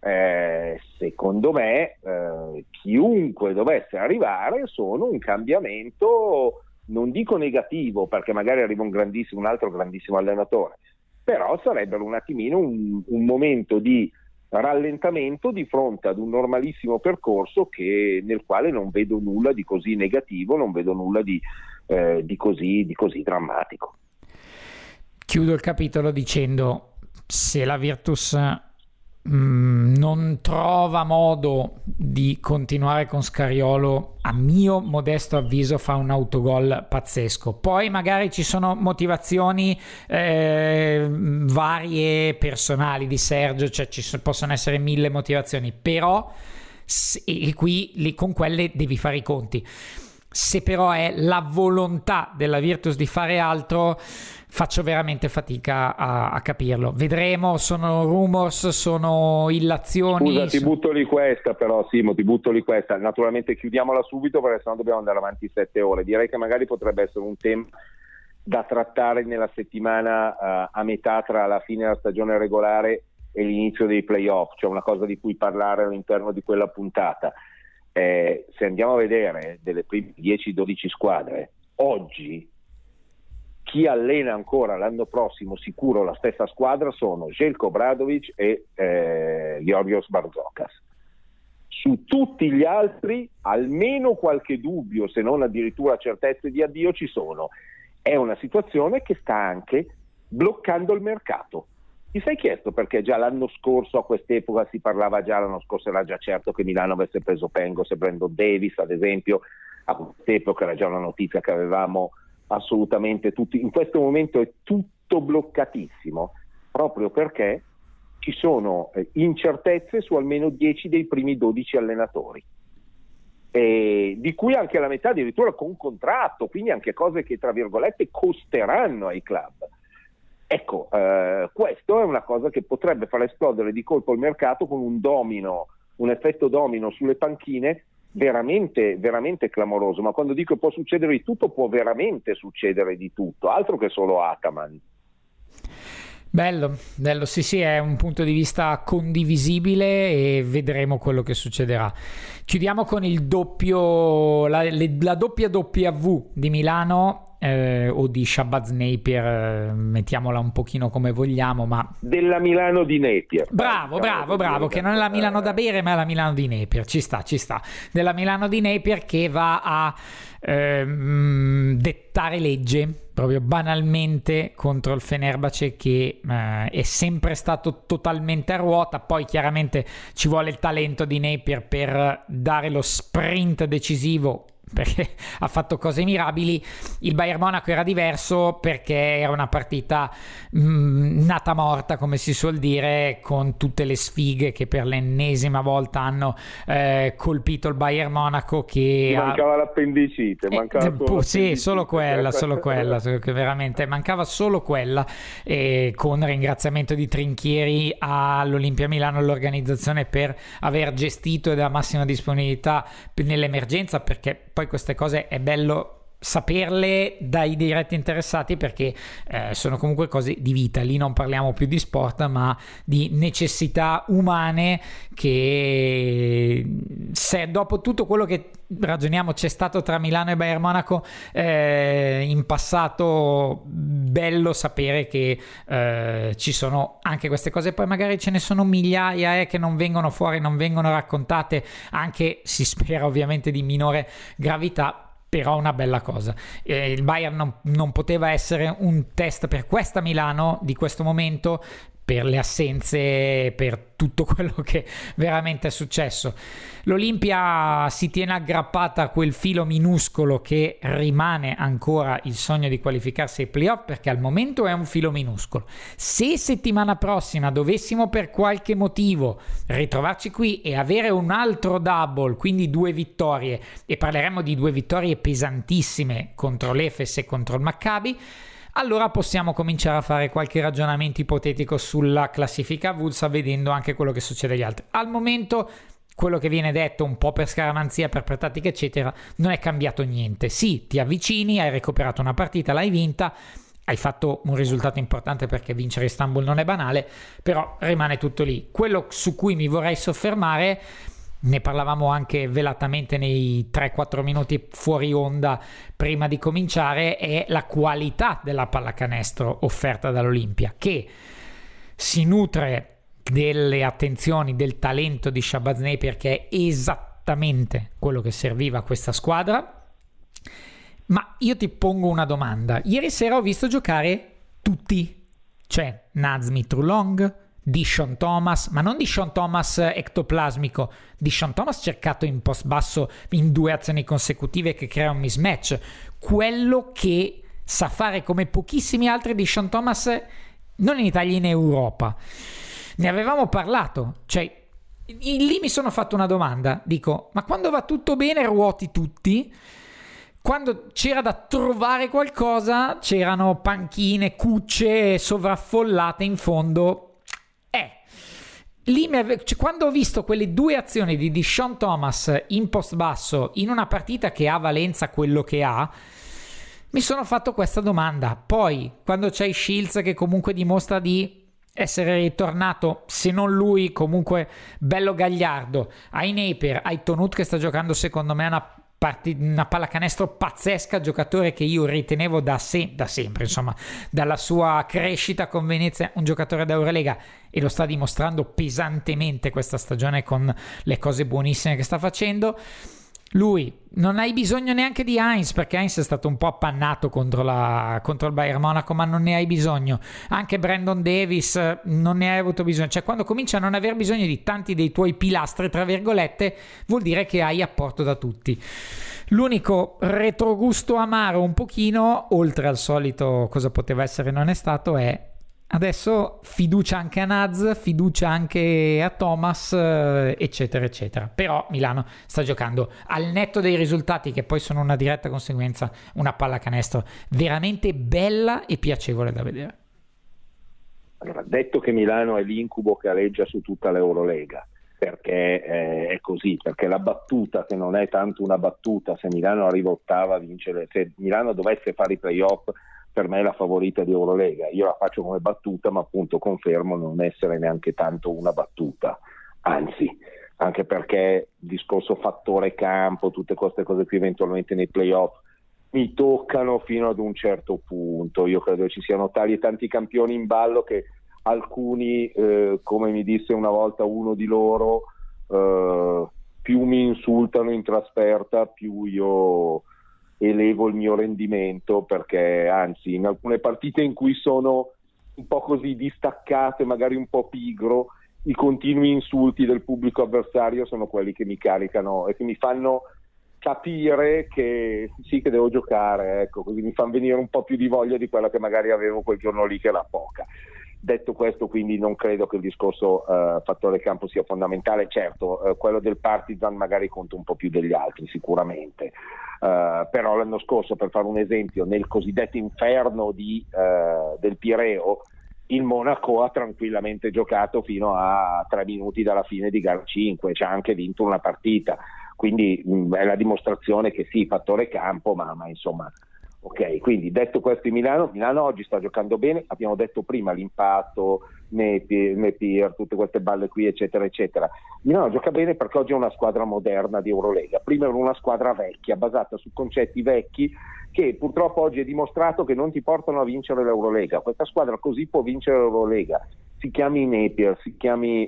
S2: secondo me chiunque dovesse arrivare sono un cambiamento, non dico negativo perché magari arriva un altro grandissimo allenatore, però sarebbero un attimino un momento di rallentamento di fronte ad un normalissimo percorso nel quale non vedo nulla di così negativo, non vedo nulla di così drammatico.
S1: Chiudo il capitolo dicendo: se la Virtus non trova modo di continuare con Scariolo, a mio modesto avviso fa un autogol pazzesco. Poi magari ci sono motivazioni varie personali di Sergio, cioè possono essere 1000 motivazioni, però con quelle devi fare i conti. Se però è la volontà della Virtus di fare altro, faccio veramente fatica a capirlo. Vedremo, sono rumors, sono illazioni.
S2: Scusa, ti butto lì questa però, Simo, naturalmente chiudiamola subito perché sennò dobbiamo andare avanti 7 ore. Direi che magari potrebbe essere un tema da trattare nella settimana a metà tra la fine della stagione regolare e l'inizio dei playoff, cioè una cosa di cui parlare all'interno di quella puntata. Se andiamo a vedere delle prime 10-12 squadre oggi, chi allena ancora l'anno prossimo sicuro la stessa squadra sono Željko Obradović e Georgios Barzokas. Su tutti gli altri almeno qualche dubbio, se non addirittura certezze di addio ci sono. È una situazione che sta anche bloccando il mercato. Ti sei chiesto perché già l'anno scorso a quest'epoca si parlava già, l'anno scorso era già certo che Milano avesse preso Pengos e Brandon Davis ad esempio, a quest'epoca era già una notizia che avevamo assolutamente tutti. In questo momento è tutto bloccatissimo proprio perché ci sono incertezze su almeno 10 dei primi 12 allenatori, di cui anche la metà addirittura con contratto, quindi anche cose che tra virgolette costeranno ai club. Ecco, questo è una cosa che potrebbe far esplodere di colpo il mercato con un effetto domino sulle panchine veramente, veramente clamoroso. Ma quando dico può succedere di tutto, può veramente succedere di tutto, altro che solo Ataman.
S1: Bello, sì, è un punto di vista condivisibile e vedremo quello che succederà. Chiudiamo con il la doppia W di Milano, o di Shabazz Napier, mettiamola un pochino come vogliamo, ma
S2: della Milano di Napier.
S1: Bravo, che non è la Milano da bere, ma è la Milano di Napier, ci sta. Della Milano di Napier che va a dettare legge proprio banalmente contro il Fenerbahce, che è sempre stato totalmente a ruota. Poi chiaramente ci vuole il talento di Napier per dare lo sprint decisivo, perché ha fatto cose mirabili. Il Bayern Monaco era diverso perché era una partita nata morta, come si suol dire, con tutte le sfighe che per l'ennesima volta hanno colpito il Bayern Monaco, che
S2: mancava l'appendicite,
S1: sì, solo quella, che veramente mancava solo quella, con ringraziamento di Trinchieri all'Olimpia Milano, all'organizzazione, per aver gestito e della massima disponibilità nell'emergenza, perché poi queste cose è bello saperle dai diretti interessati, perché sono comunque cose di vita. Lì non parliamo più di sport ma di necessità umane, che se dopo tutto quello che ragioniamo c'è stato tra Milano e Bayern Monaco in passato, bello sapere che ci sono anche queste cose. Poi magari ce ne sono migliaia che non vengono fuori, non vengono raccontate, anche si spera ovviamente di minore gravità, però una bella cosa. Il Bayern non poteva essere un test per questa Milano di questo momento, per le assenze, per tutto quello che veramente è successo. L'Olimpia si tiene aggrappata a quel filo minuscolo che rimane ancora il sogno di qualificarsi ai playoff, perché al momento è un filo minuscolo. Se settimana prossima dovessimo per qualche motivo ritrovarci qui e avere un altro double, quindi 2 vittorie, e parleremo di 2 vittorie pesantissime contro l'Efes e contro il Maccabi, allora possiamo cominciare a fare qualche ragionamento ipotetico sulla classifica avulsa, vedendo anche quello che succede agli altri. Al momento quello che viene detto un po' per scaramanzia, per tattica eccetera, non è cambiato niente. Sì, ti avvicini, hai recuperato una partita, l'hai vinta, hai fatto un risultato importante, perché vincere Istanbul non è banale, però rimane tutto lì. Quello su cui mi vorrei soffermare, ne parlavamo anche velatamente nei 3-4 minuti fuori onda prima di cominciare, è la qualità della pallacanestro offerta dall'Olimpia, che si nutre delle attenzioni, del talento di Shabazz Napier, che è esattamente quello che serviva a questa squadra. Ma io ti pongo una domanda: ieri sera ho visto giocare tutti, cioè Nazmi Trulong, Dishon Thomas, ma non Dishon Thomas ectoplasmico, Dishon Thomas cercato in post basso in 2 azioni consecutive che crea un mismatch, quello che sa fare come pochissimi altri Dishon Thomas, non in Italia, in Europa. Ne avevamo parlato, cioè lì mi sono fatto una domanda, dico, ma quando va tutto bene ruoti tutti? Quando c'era da trovare qualcosa c'erano panchine, cucce sovraffollate in fondo. Lì quando ho visto quelle 2 azioni di Dishon Thomas in post basso in una partita che ha valenza quello che ha, mi sono fatto questa domanda. Poi quando c'hai Shields che comunque dimostra di essere ritornato, se non lui comunque bello gagliardo, hai Napier, hai Tonut che sta giocando secondo me una pallacanestro pazzesca, giocatore che io ritenevo da sempre, insomma, dalla sua crescita con Venezia, un giocatore d'Eurolega, e lo sta dimostrando pesantemente questa stagione con le cose buonissime che sta facendo. Lui non hai bisogno neanche di Heinz, perché Heinz è stato un po' appannato contro il Bayern Monaco, ma non ne hai bisogno. Anche Brandon Davis non ne hai avuto bisogno. Cioè, quando cominci a non aver bisogno di tanti dei tuoi pilastri, tra virgolette, vuol dire che hai apporto da tutti. L'unico retrogusto amaro un pochino, oltre al solito cosa poteva essere non è stato, è adesso fiducia anche a Naz, fiducia anche a Thomas, eccetera eccetera. Però Milano sta giocando, al netto dei risultati che poi sono una diretta conseguenza, una pallacanestro veramente bella e piacevole da vedere.
S2: Allora, detto che Milano è l'incubo che aleggia su tutta l'Eurolega, perché è così, perché la battuta, che non è tanto una battuta, se Milano arriva ottava a vincere, se Milano dovesse fare i playoff, per me è la favorita di Eurolega. Io la faccio come battuta, ma appunto confermo non essere neanche tanto una battuta, anzi, anche perché il discorso fattore campo, tutte queste cose qui eventualmente nei playoff mi toccano fino ad un certo punto. Io credo che ci siano tali e tanti campioni in ballo che alcuni, come mi disse una volta uno di loro, più mi insultano in trasferta, più io elevo il mio rendimento, perché anzi in alcune partite in cui sono un po' così distaccate, magari un po' pigro, i continui insulti del pubblico avversario sono quelli che mi caricano e che mi fanno capire che sì, che devo giocare, ecco, così mi fanno venire un po' più di voglia di quella che magari avevo quel giorno lì, che era poca. Detto questo, quindi non credo che il discorso fattore campo sia fondamentale. Certo, quello del Partizan magari conta un po' più degli altri sicuramente, però l'anno scorso, per fare un esempio, nel cosiddetto inferno del Pireo, il Monaco ha tranquillamente giocato fino a 3 minuti dalla fine di gara 5, ci ha anche vinto una partita, quindi è la dimostrazione che sì, fattore campo, ma insomma, ok. Quindi detto questo, Milano oggi sta giocando bene, abbiamo detto prima l'impatto, Napier, tutte queste balle qui eccetera eccetera. Milano gioca bene perché oggi è una squadra moderna di Eurolega, prima era una squadra vecchia basata su concetti vecchi che purtroppo oggi è dimostrato che non ti portano a vincere l'Eurolega. Questa squadra così può vincere l'Eurolega, si chiami Napier, si chiami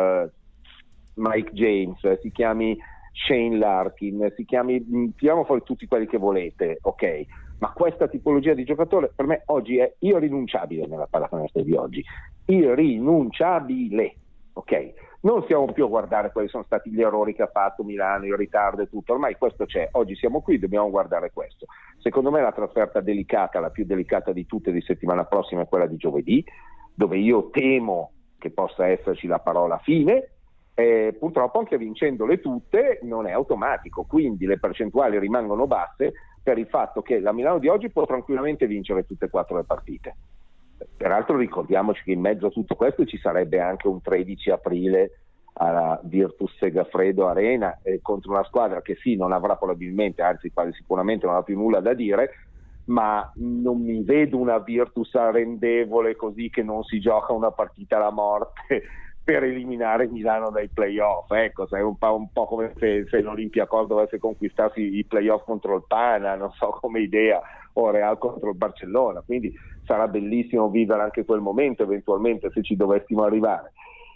S2: Mike James, si chiami Shane Larkin, tiriamo fuori tutti quelli che volete, ok, ma questa tipologia di giocatore per me oggi è irrinunciabile nella pallacanestro di oggi, irrinunciabile, ok? Non stiamo più a guardare quali sono stati gli errori che ha fatto Milano, il ritardo e tutto, ormai questo c'è, oggi siamo qui, dobbiamo guardare questo. Secondo me la trasferta delicata, la più delicata di tutte di settimana prossima è quella di giovedì, dove io temo che possa esserci la parola fine. Purtroppo anche vincendole tutte non è automatico, quindi le percentuali rimangono basse per il fatto che la Milano di oggi può tranquillamente vincere tutte e 4 le partite. Peraltro ricordiamoci che in mezzo a tutto questo ci sarebbe anche un 13 aprile alla Virtus Segafredo Arena contro una squadra che sì, non avrà probabilmente, anzi quasi sicuramente non ha più nulla da dire, ma non mi vedo una Virtus arrendevole così che non si gioca una partita alla morte per eliminare Milano dai playoff. Ecco, sai, un po' come se l'Olympiacos dovesse conquistarsi i playoff contro il Pana, non so, come idea, o Real contro il Barcellona, quindi sarà bellissimo vivere anche quel momento eventualmente se ci dovessimo arrivare.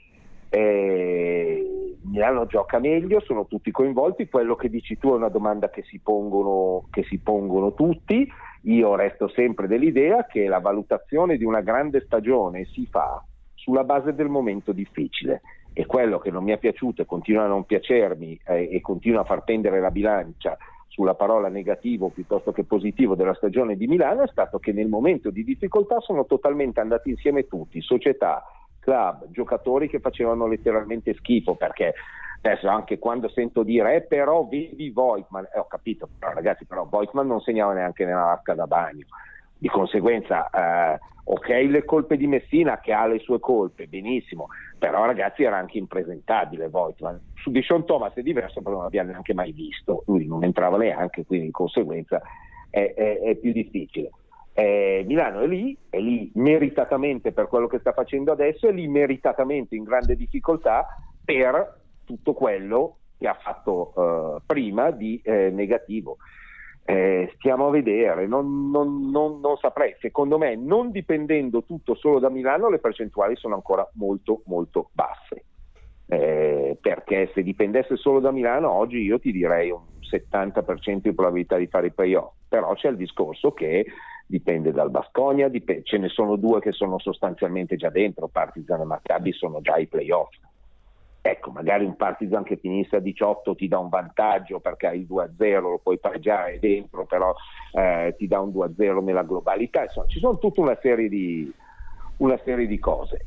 S2: Milano gioca meglio, sono tutti coinvolti, quello che dici tu è una domanda che si pongono tutti. Io resto sempre dell'idea che la valutazione di una grande stagione si fa sulla base del momento difficile, e quello che non mi è piaciuto e continua a non piacermi e continua a far pendere la bilancia sulla parola negativo piuttosto che positivo della stagione di Milano è stato che nel momento di difficoltà sono totalmente andati insieme tutti, società, club, giocatori che facevano letteralmente schifo, perché adesso anche quando sento dire però vedi Voigtman, ho capito, però ragazzi, però Voigtman non segnava neanche nella vasca da bagno, di conseguenza ok le colpe di Messina, che ha le sue colpe, benissimo, però ragazzi era anche impresentabile Voigtman. Su Dishon Thomas è diverso, però non l'abbiamo neanche mai visto, lui non entrava neanche, quindi di conseguenza è più difficile. Milano è lì meritatamente per quello che sta facendo adesso, è lì meritatamente in grande difficoltà per tutto quello che ha fatto prima di negativo. Stiamo a vedere, non saprei. Secondo me, non dipendendo tutto solo da Milano, le percentuali sono ancora molto molto basse, perché se dipendesse solo da Milano oggi io ti direi un 70% di probabilità di fare i playoff, però c'è il discorso che dipende dal Baskonia, ce ne sono 2 che sono sostanzialmente già dentro, Partizan e Maccabi sono già ai playoff. Ecco, magari un Partizan che finisse a 18 ti dà un vantaggio perché hai il 2-0, lo puoi pareggiare dentro, però ti dà un 2-0 nella globalità. Insomma, ci sono tutta una serie di cose.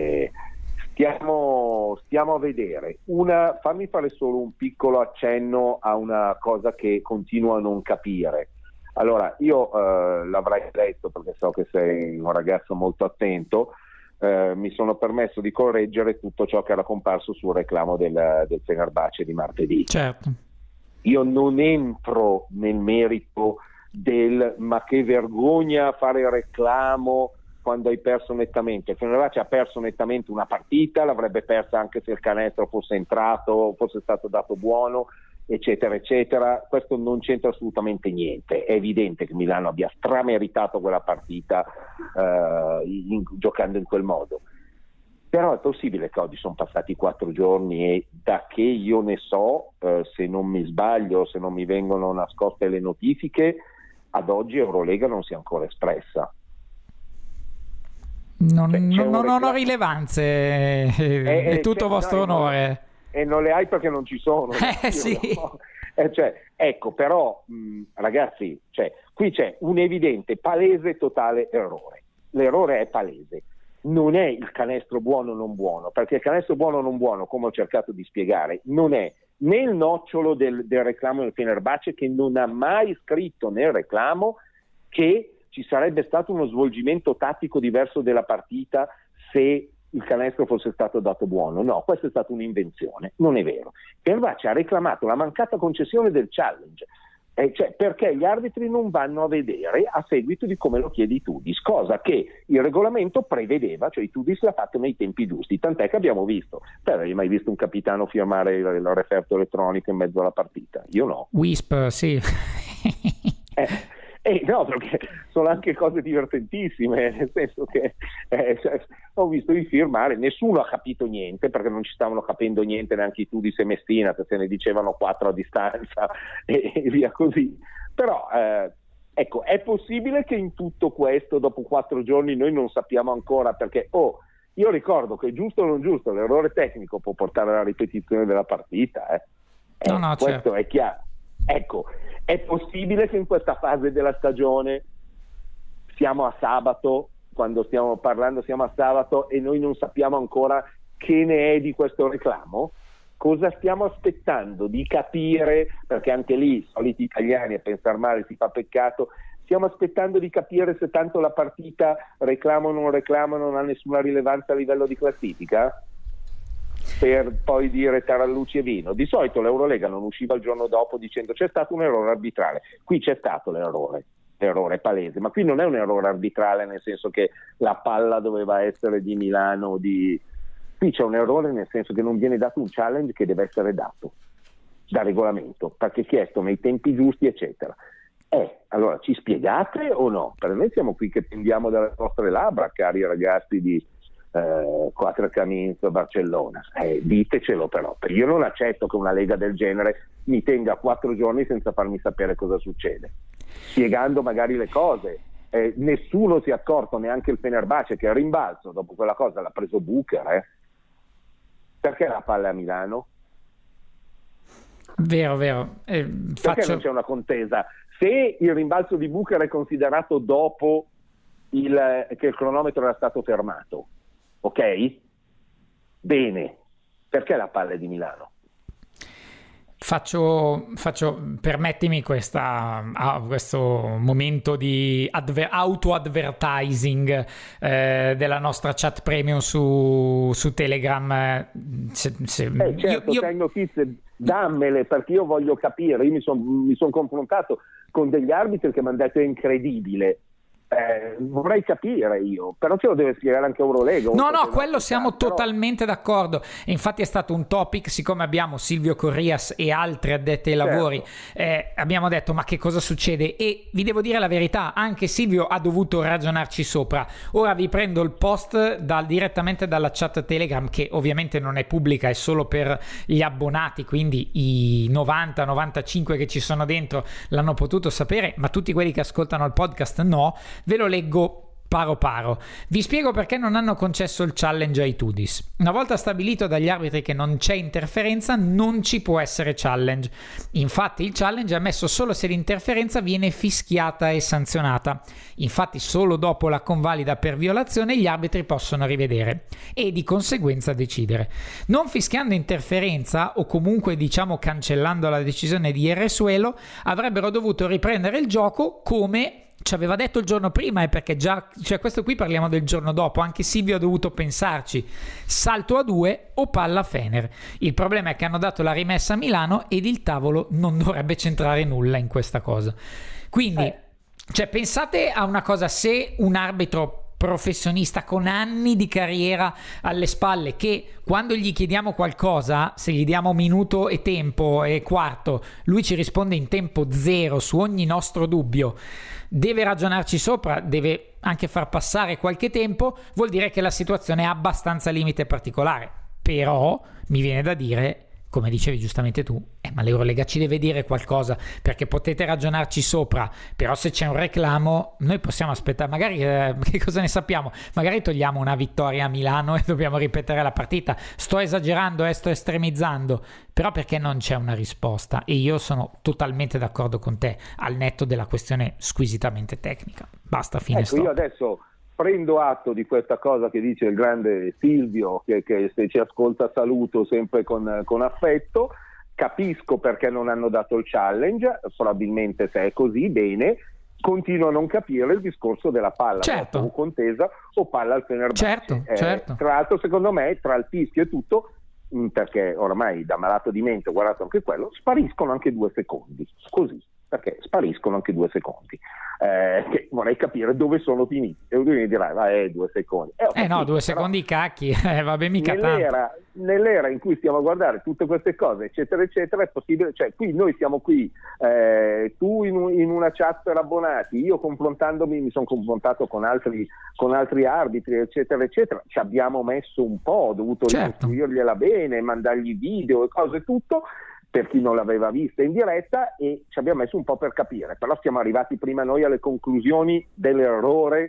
S2: Stiamo a vedere. Fammi fare solo un piccolo accenno a una cosa che continuo a non capire. Allora, io l'avrei detto perché so che sei un ragazzo molto attento. Mi sono permesso di correggere tutto ciò che era comparso sul reclamo del Fenerbahce di martedì.
S1: Certo.
S2: Io non entro nel merito ma che vergogna fare il reclamo quando hai perso nettamente. Il Fenerbahce ha perso nettamente una partita, l'avrebbe persa anche se il canestro fosse entrato, fosse stato dato buono, eccetera eccetera. Questo non c'entra assolutamente niente. È evidente che Milano abbia strameritato quella partita giocando in quel modo, però è possibile che oggi sono passati 4 giorni e da che io ne so, se non mi sbaglio, se non mi vengono nascoste le notifiche, ad oggi Eurolega non si è ancora espressa.
S1: Non ho rilevanze, è tutto vostro onore.
S2: E non le hai perché non ci sono.
S1: Sì.
S2: Ecco, però ragazzi, qui c'è un evidente, palese, totale errore. L'errore è palese. Non è il canestro buono o non buono, perché il canestro buono o non buono, come ho cercato di spiegare, non è né il nocciolo del reclamo del Fenerbahce, che non ha mai scritto nel reclamo che ci sarebbe stato uno svolgimento tattico diverso della partita se il canestro fosse stato dato buono. No, questa è stata un'invenzione, non è vero. Fenerbahce ha reclamato la mancata concessione del challenge, perché gli arbitri non vanno a vedere a seguito di come lo chiede Itudis, cosa che il regolamento prevedeva, cioè Itudis l'ha fatto nei tempi giusti, tant'è che abbiamo visto. Hai mai visto un capitano firmare il referto elettronico in mezzo alla partita? Io no.
S1: Wisp, sì.
S2: No, perché sono anche cose divertentissime, nel senso che ho visto di firmare, nessuno ha capito niente, perché non ci stavano capendo niente neanche Itudis e Messina, perché ne dicevano 4 a distanza e via così. Però ecco, è possibile che in tutto questo dopo 4 giorni noi non sappiamo ancora, perché io ricordo che giusto o non giusto, l'errore tecnico può portare alla ripetizione della partita,
S1: no,
S2: questo
S1: certo.
S2: È chiaro. Ecco, è possibile che in questa fase della stagione siamo a sabato, quando stiamo parlando siamo a sabato e noi non sappiamo ancora che ne è di questo reclamo? Cosa stiamo aspettando di capire? Perché anche lì, soliti italiani, a pensare male si fa peccato. Stiamo aspettando di capire se tanto la partita, reclamo o non reclamo, non ha nessuna rilevanza a livello di classifica? Per poi dire taralluci e vino. Di solito l'Eurolega non usciva il giorno dopo dicendo c'è stato un errore arbitrale. Qui c'è stato l'errore palese, ma qui non è un errore arbitrale nel senso che la palla doveva essere di Milano, qui c'è un errore nel senso che non viene dato un challenge che deve essere dato da regolamento, perché è chiesto nei tempi giusti, eccetera. Allora ci spiegate o no? Per noi siamo qui che pendiamo dalle nostre labbra, cari ragazzi di Quattro Camins Barcellona, ditecelo però, perché io non accetto che una lega del genere mi tenga 4 giorni senza farmi sapere cosa succede, spiegando magari le cose. Nessuno si è accorto, neanche il Fenerbahce, che il rimbalzo dopo quella cosa l'ha preso Bucher. Perché la palla è a Milano?
S1: Vero.
S2: Perché non c'è una contesa? Se il rimbalzo di Bucher è considerato dopo che il cronometro era stato fermato, ok? Bene, perché la palla è di Milano?
S1: Permettimi questo momento di auto-advertising della nostra chat premium su Telegram.
S2: Certo, se hai notizie dammele, perché io voglio capire. Io mi son confrontato con degli arbitri che mi hanno detto è incredibile. Vorrei capire io, però ce lo deve spiegare anche Eurolega.
S1: No, quello siamo totalmente d'accordo. Infatti è stato un topic, siccome abbiamo Silvio Corrias e altri addetti ai lavori, abbiamo detto ma che cosa succede, e vi devo dire la verità, anche Silvio ha dovuto ragionarci sopra. Ora vi prendo il post direttamente dalla chat Telegram, che ovviamente non è pubblica, è solo per gli abbonati, quindi i 90-95 che ci sono dentro l'hanno potuto sapere, ma tutti quelli che ascoltano il podcast no. Ve lo leggo paro. Vi spiego perché non hanno concesso il challenge ai Itudis. Una volta stabilito dagli arbitri che non c'è interferenza, non ci può essere challenge. Infatti il challenge è ammesso solo se l'interferenza viene fischiata e sanzionata. Infatti solo dopo la convalida per violazione gli arbitri possono rivedere e di conseguenza decidere. Non fischiando interferenza, o comunque cancellando la decisione di Erresuelo, avrebbero dovuto riprendere il gioco come ci aveva detto il giorno prima, perché già, questo qui parliamo del giorno dopo, anche Silvio ha dovuto pensarci: salto a 2 o palla a Fener. Il problema è che hanno dato la rimessa a Milano ed il tavolo non dovrebbe centrare nulla in questa cosa. Quindi pensate a una cosa: se un arbitro professionista con anni di carriera alle spalle, che quando gli chiediamo qualcosa, se gli diamo minuto e tempo e quarto, lui ci risponde in tempo zero su ogni nostro dubbio, deve ragionarci sopra, deve anche far passare qualche tempo, vuol dire che la situazione è abbastanza limite particolare. Però mi viene da dire, come dicevi giustamente tu, ma l'Eurolega ci deve dire qualcosa, perché potete ragionarci sopra, però se c'è un reclamo noi possiamo aspettare, magari che cosa ne sappiamo, magari togliamo una vittoria a Milano e dobbiamo ripetere la partita. Sto esagerando, sto estremizzando, però perché non c'è una risposta? E io sono totalmente d'accordo con te, al netto della questione squisitamente tecnica. Basta, fine, stop.
S2: Io adesso prendo atto di questa cosa che dice il grande Silvio, che se ci ascolta saluto sempre con affetto. Capisco perché non hanno dato il challenge, probabilmente se è così, bene. Continuo a non capire il discorso della palla,
S1: certo,
S2: o contesa o palla al Fenerbahce.
S1: Certo.
S2: Tra l'altro, secondo me, tra il fischio e tutto, perché ormai da malato di mente ho guardato anche quello, spariscono anche 2 secondi, così, perché spariscono anche 2 secondi. Che vorrei capire dove sono finiti, e lui mi dirà 2 secondi.
S1: No, 2 secondi cacchi, vabbè, mica
S2: nell'era in cui stiamo a guardare tutte queste cose eccetera eccetera, è possibile, cioè qui noi siamo qui, tu in una chat per abbonati, io confrontandomi, mi sono confrontato con altri arbitri eccetera eccetera, ci abbiamo messo un po', ho dovuto ricostruirgliela bene, mandargli video e cose tutto, per chi non l'aveva vista in diretta, e ci abbiamo messo un po' per capire, però siamo arrivati prima noi alle conclusioni dell'errore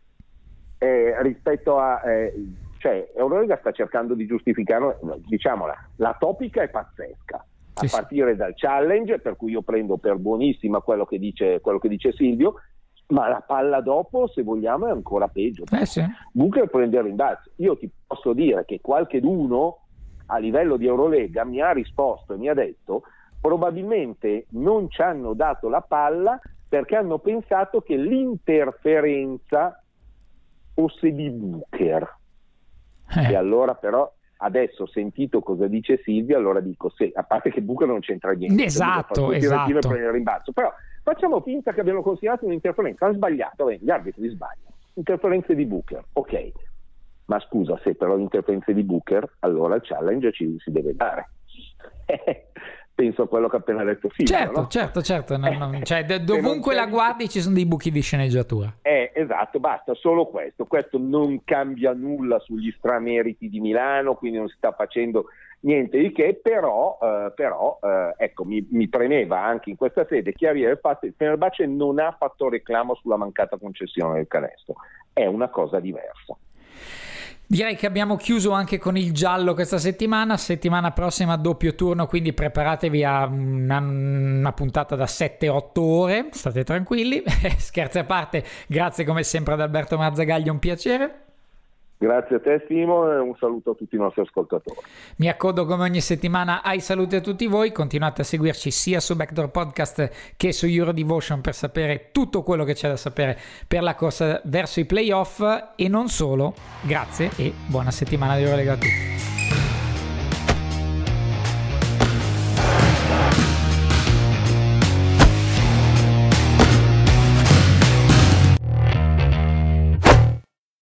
S2: rispetto a cioè Eurolega sta cercando di giustificare, diciamola, la topica è pazzesca, a partire dal challenge, per cui io prendo per buonissima quello che dice Silvio, ma la palla dopo, se vogliamo, è ancora peggio. Booker prende il rimbalzo. Io ti posso dire che qualcheduno a livello di Eurolega mi ha risposto e mi ha detto: probabilmente non ci hanno dato la palla perché hanno pensato che l'interferenza fosse di Booker. E allora però adesso, sentito cosa dice Silvia, allora dico a parte che Booker non c'entra niente,
S1: esatto.
S2: Prendere il rimbalzo, però facciamo finta che abbiano considerato un'interferenza, hanno sbagliato, gli arbitri sbagliano, interferenze di Booker, ok. Ma scusa, se però l'interferenza di Booker, allora il challenge si deve dare. Penso a quello che ha appena detto Silvio.
S1: Certo. Cioè, dovunque la guardi ci sono dei buchi di sceneggiatura.
S2: Esatto, basta, solo questo. Questo non cambia nulla sugli strameriti di Milano, quindi non si sta facendo niente di che, però ecco, mi premeva anche in questa sede chiarire il fatto che il Fenerbahce non ha fatto reclamo sulla mancata concessione del canestro. È una cosa diversa.
S1: Direi che abbiamo chiuso anche con il giallo questa settimana prossima doppio turno, quindi preparatevi a una puntata da 7-8 ore, state tranquilli. Scherzi a parte, grazie come sempre ad Alberto Marzagaglia, un piacere.
S2: Grazie a te Simo e un saluto a tutti i nostri ascoltatori.
S1: Mi accodo come ogni settimana ai saluti a tutti voi, continuate a seguirci sia su Backdoor Podcast che su Eurodevotion per sapere tutto quello che c'è da sapere per la corsa verso i playoff e non solo. Grazie e buona settimana di Eurolega a tutti.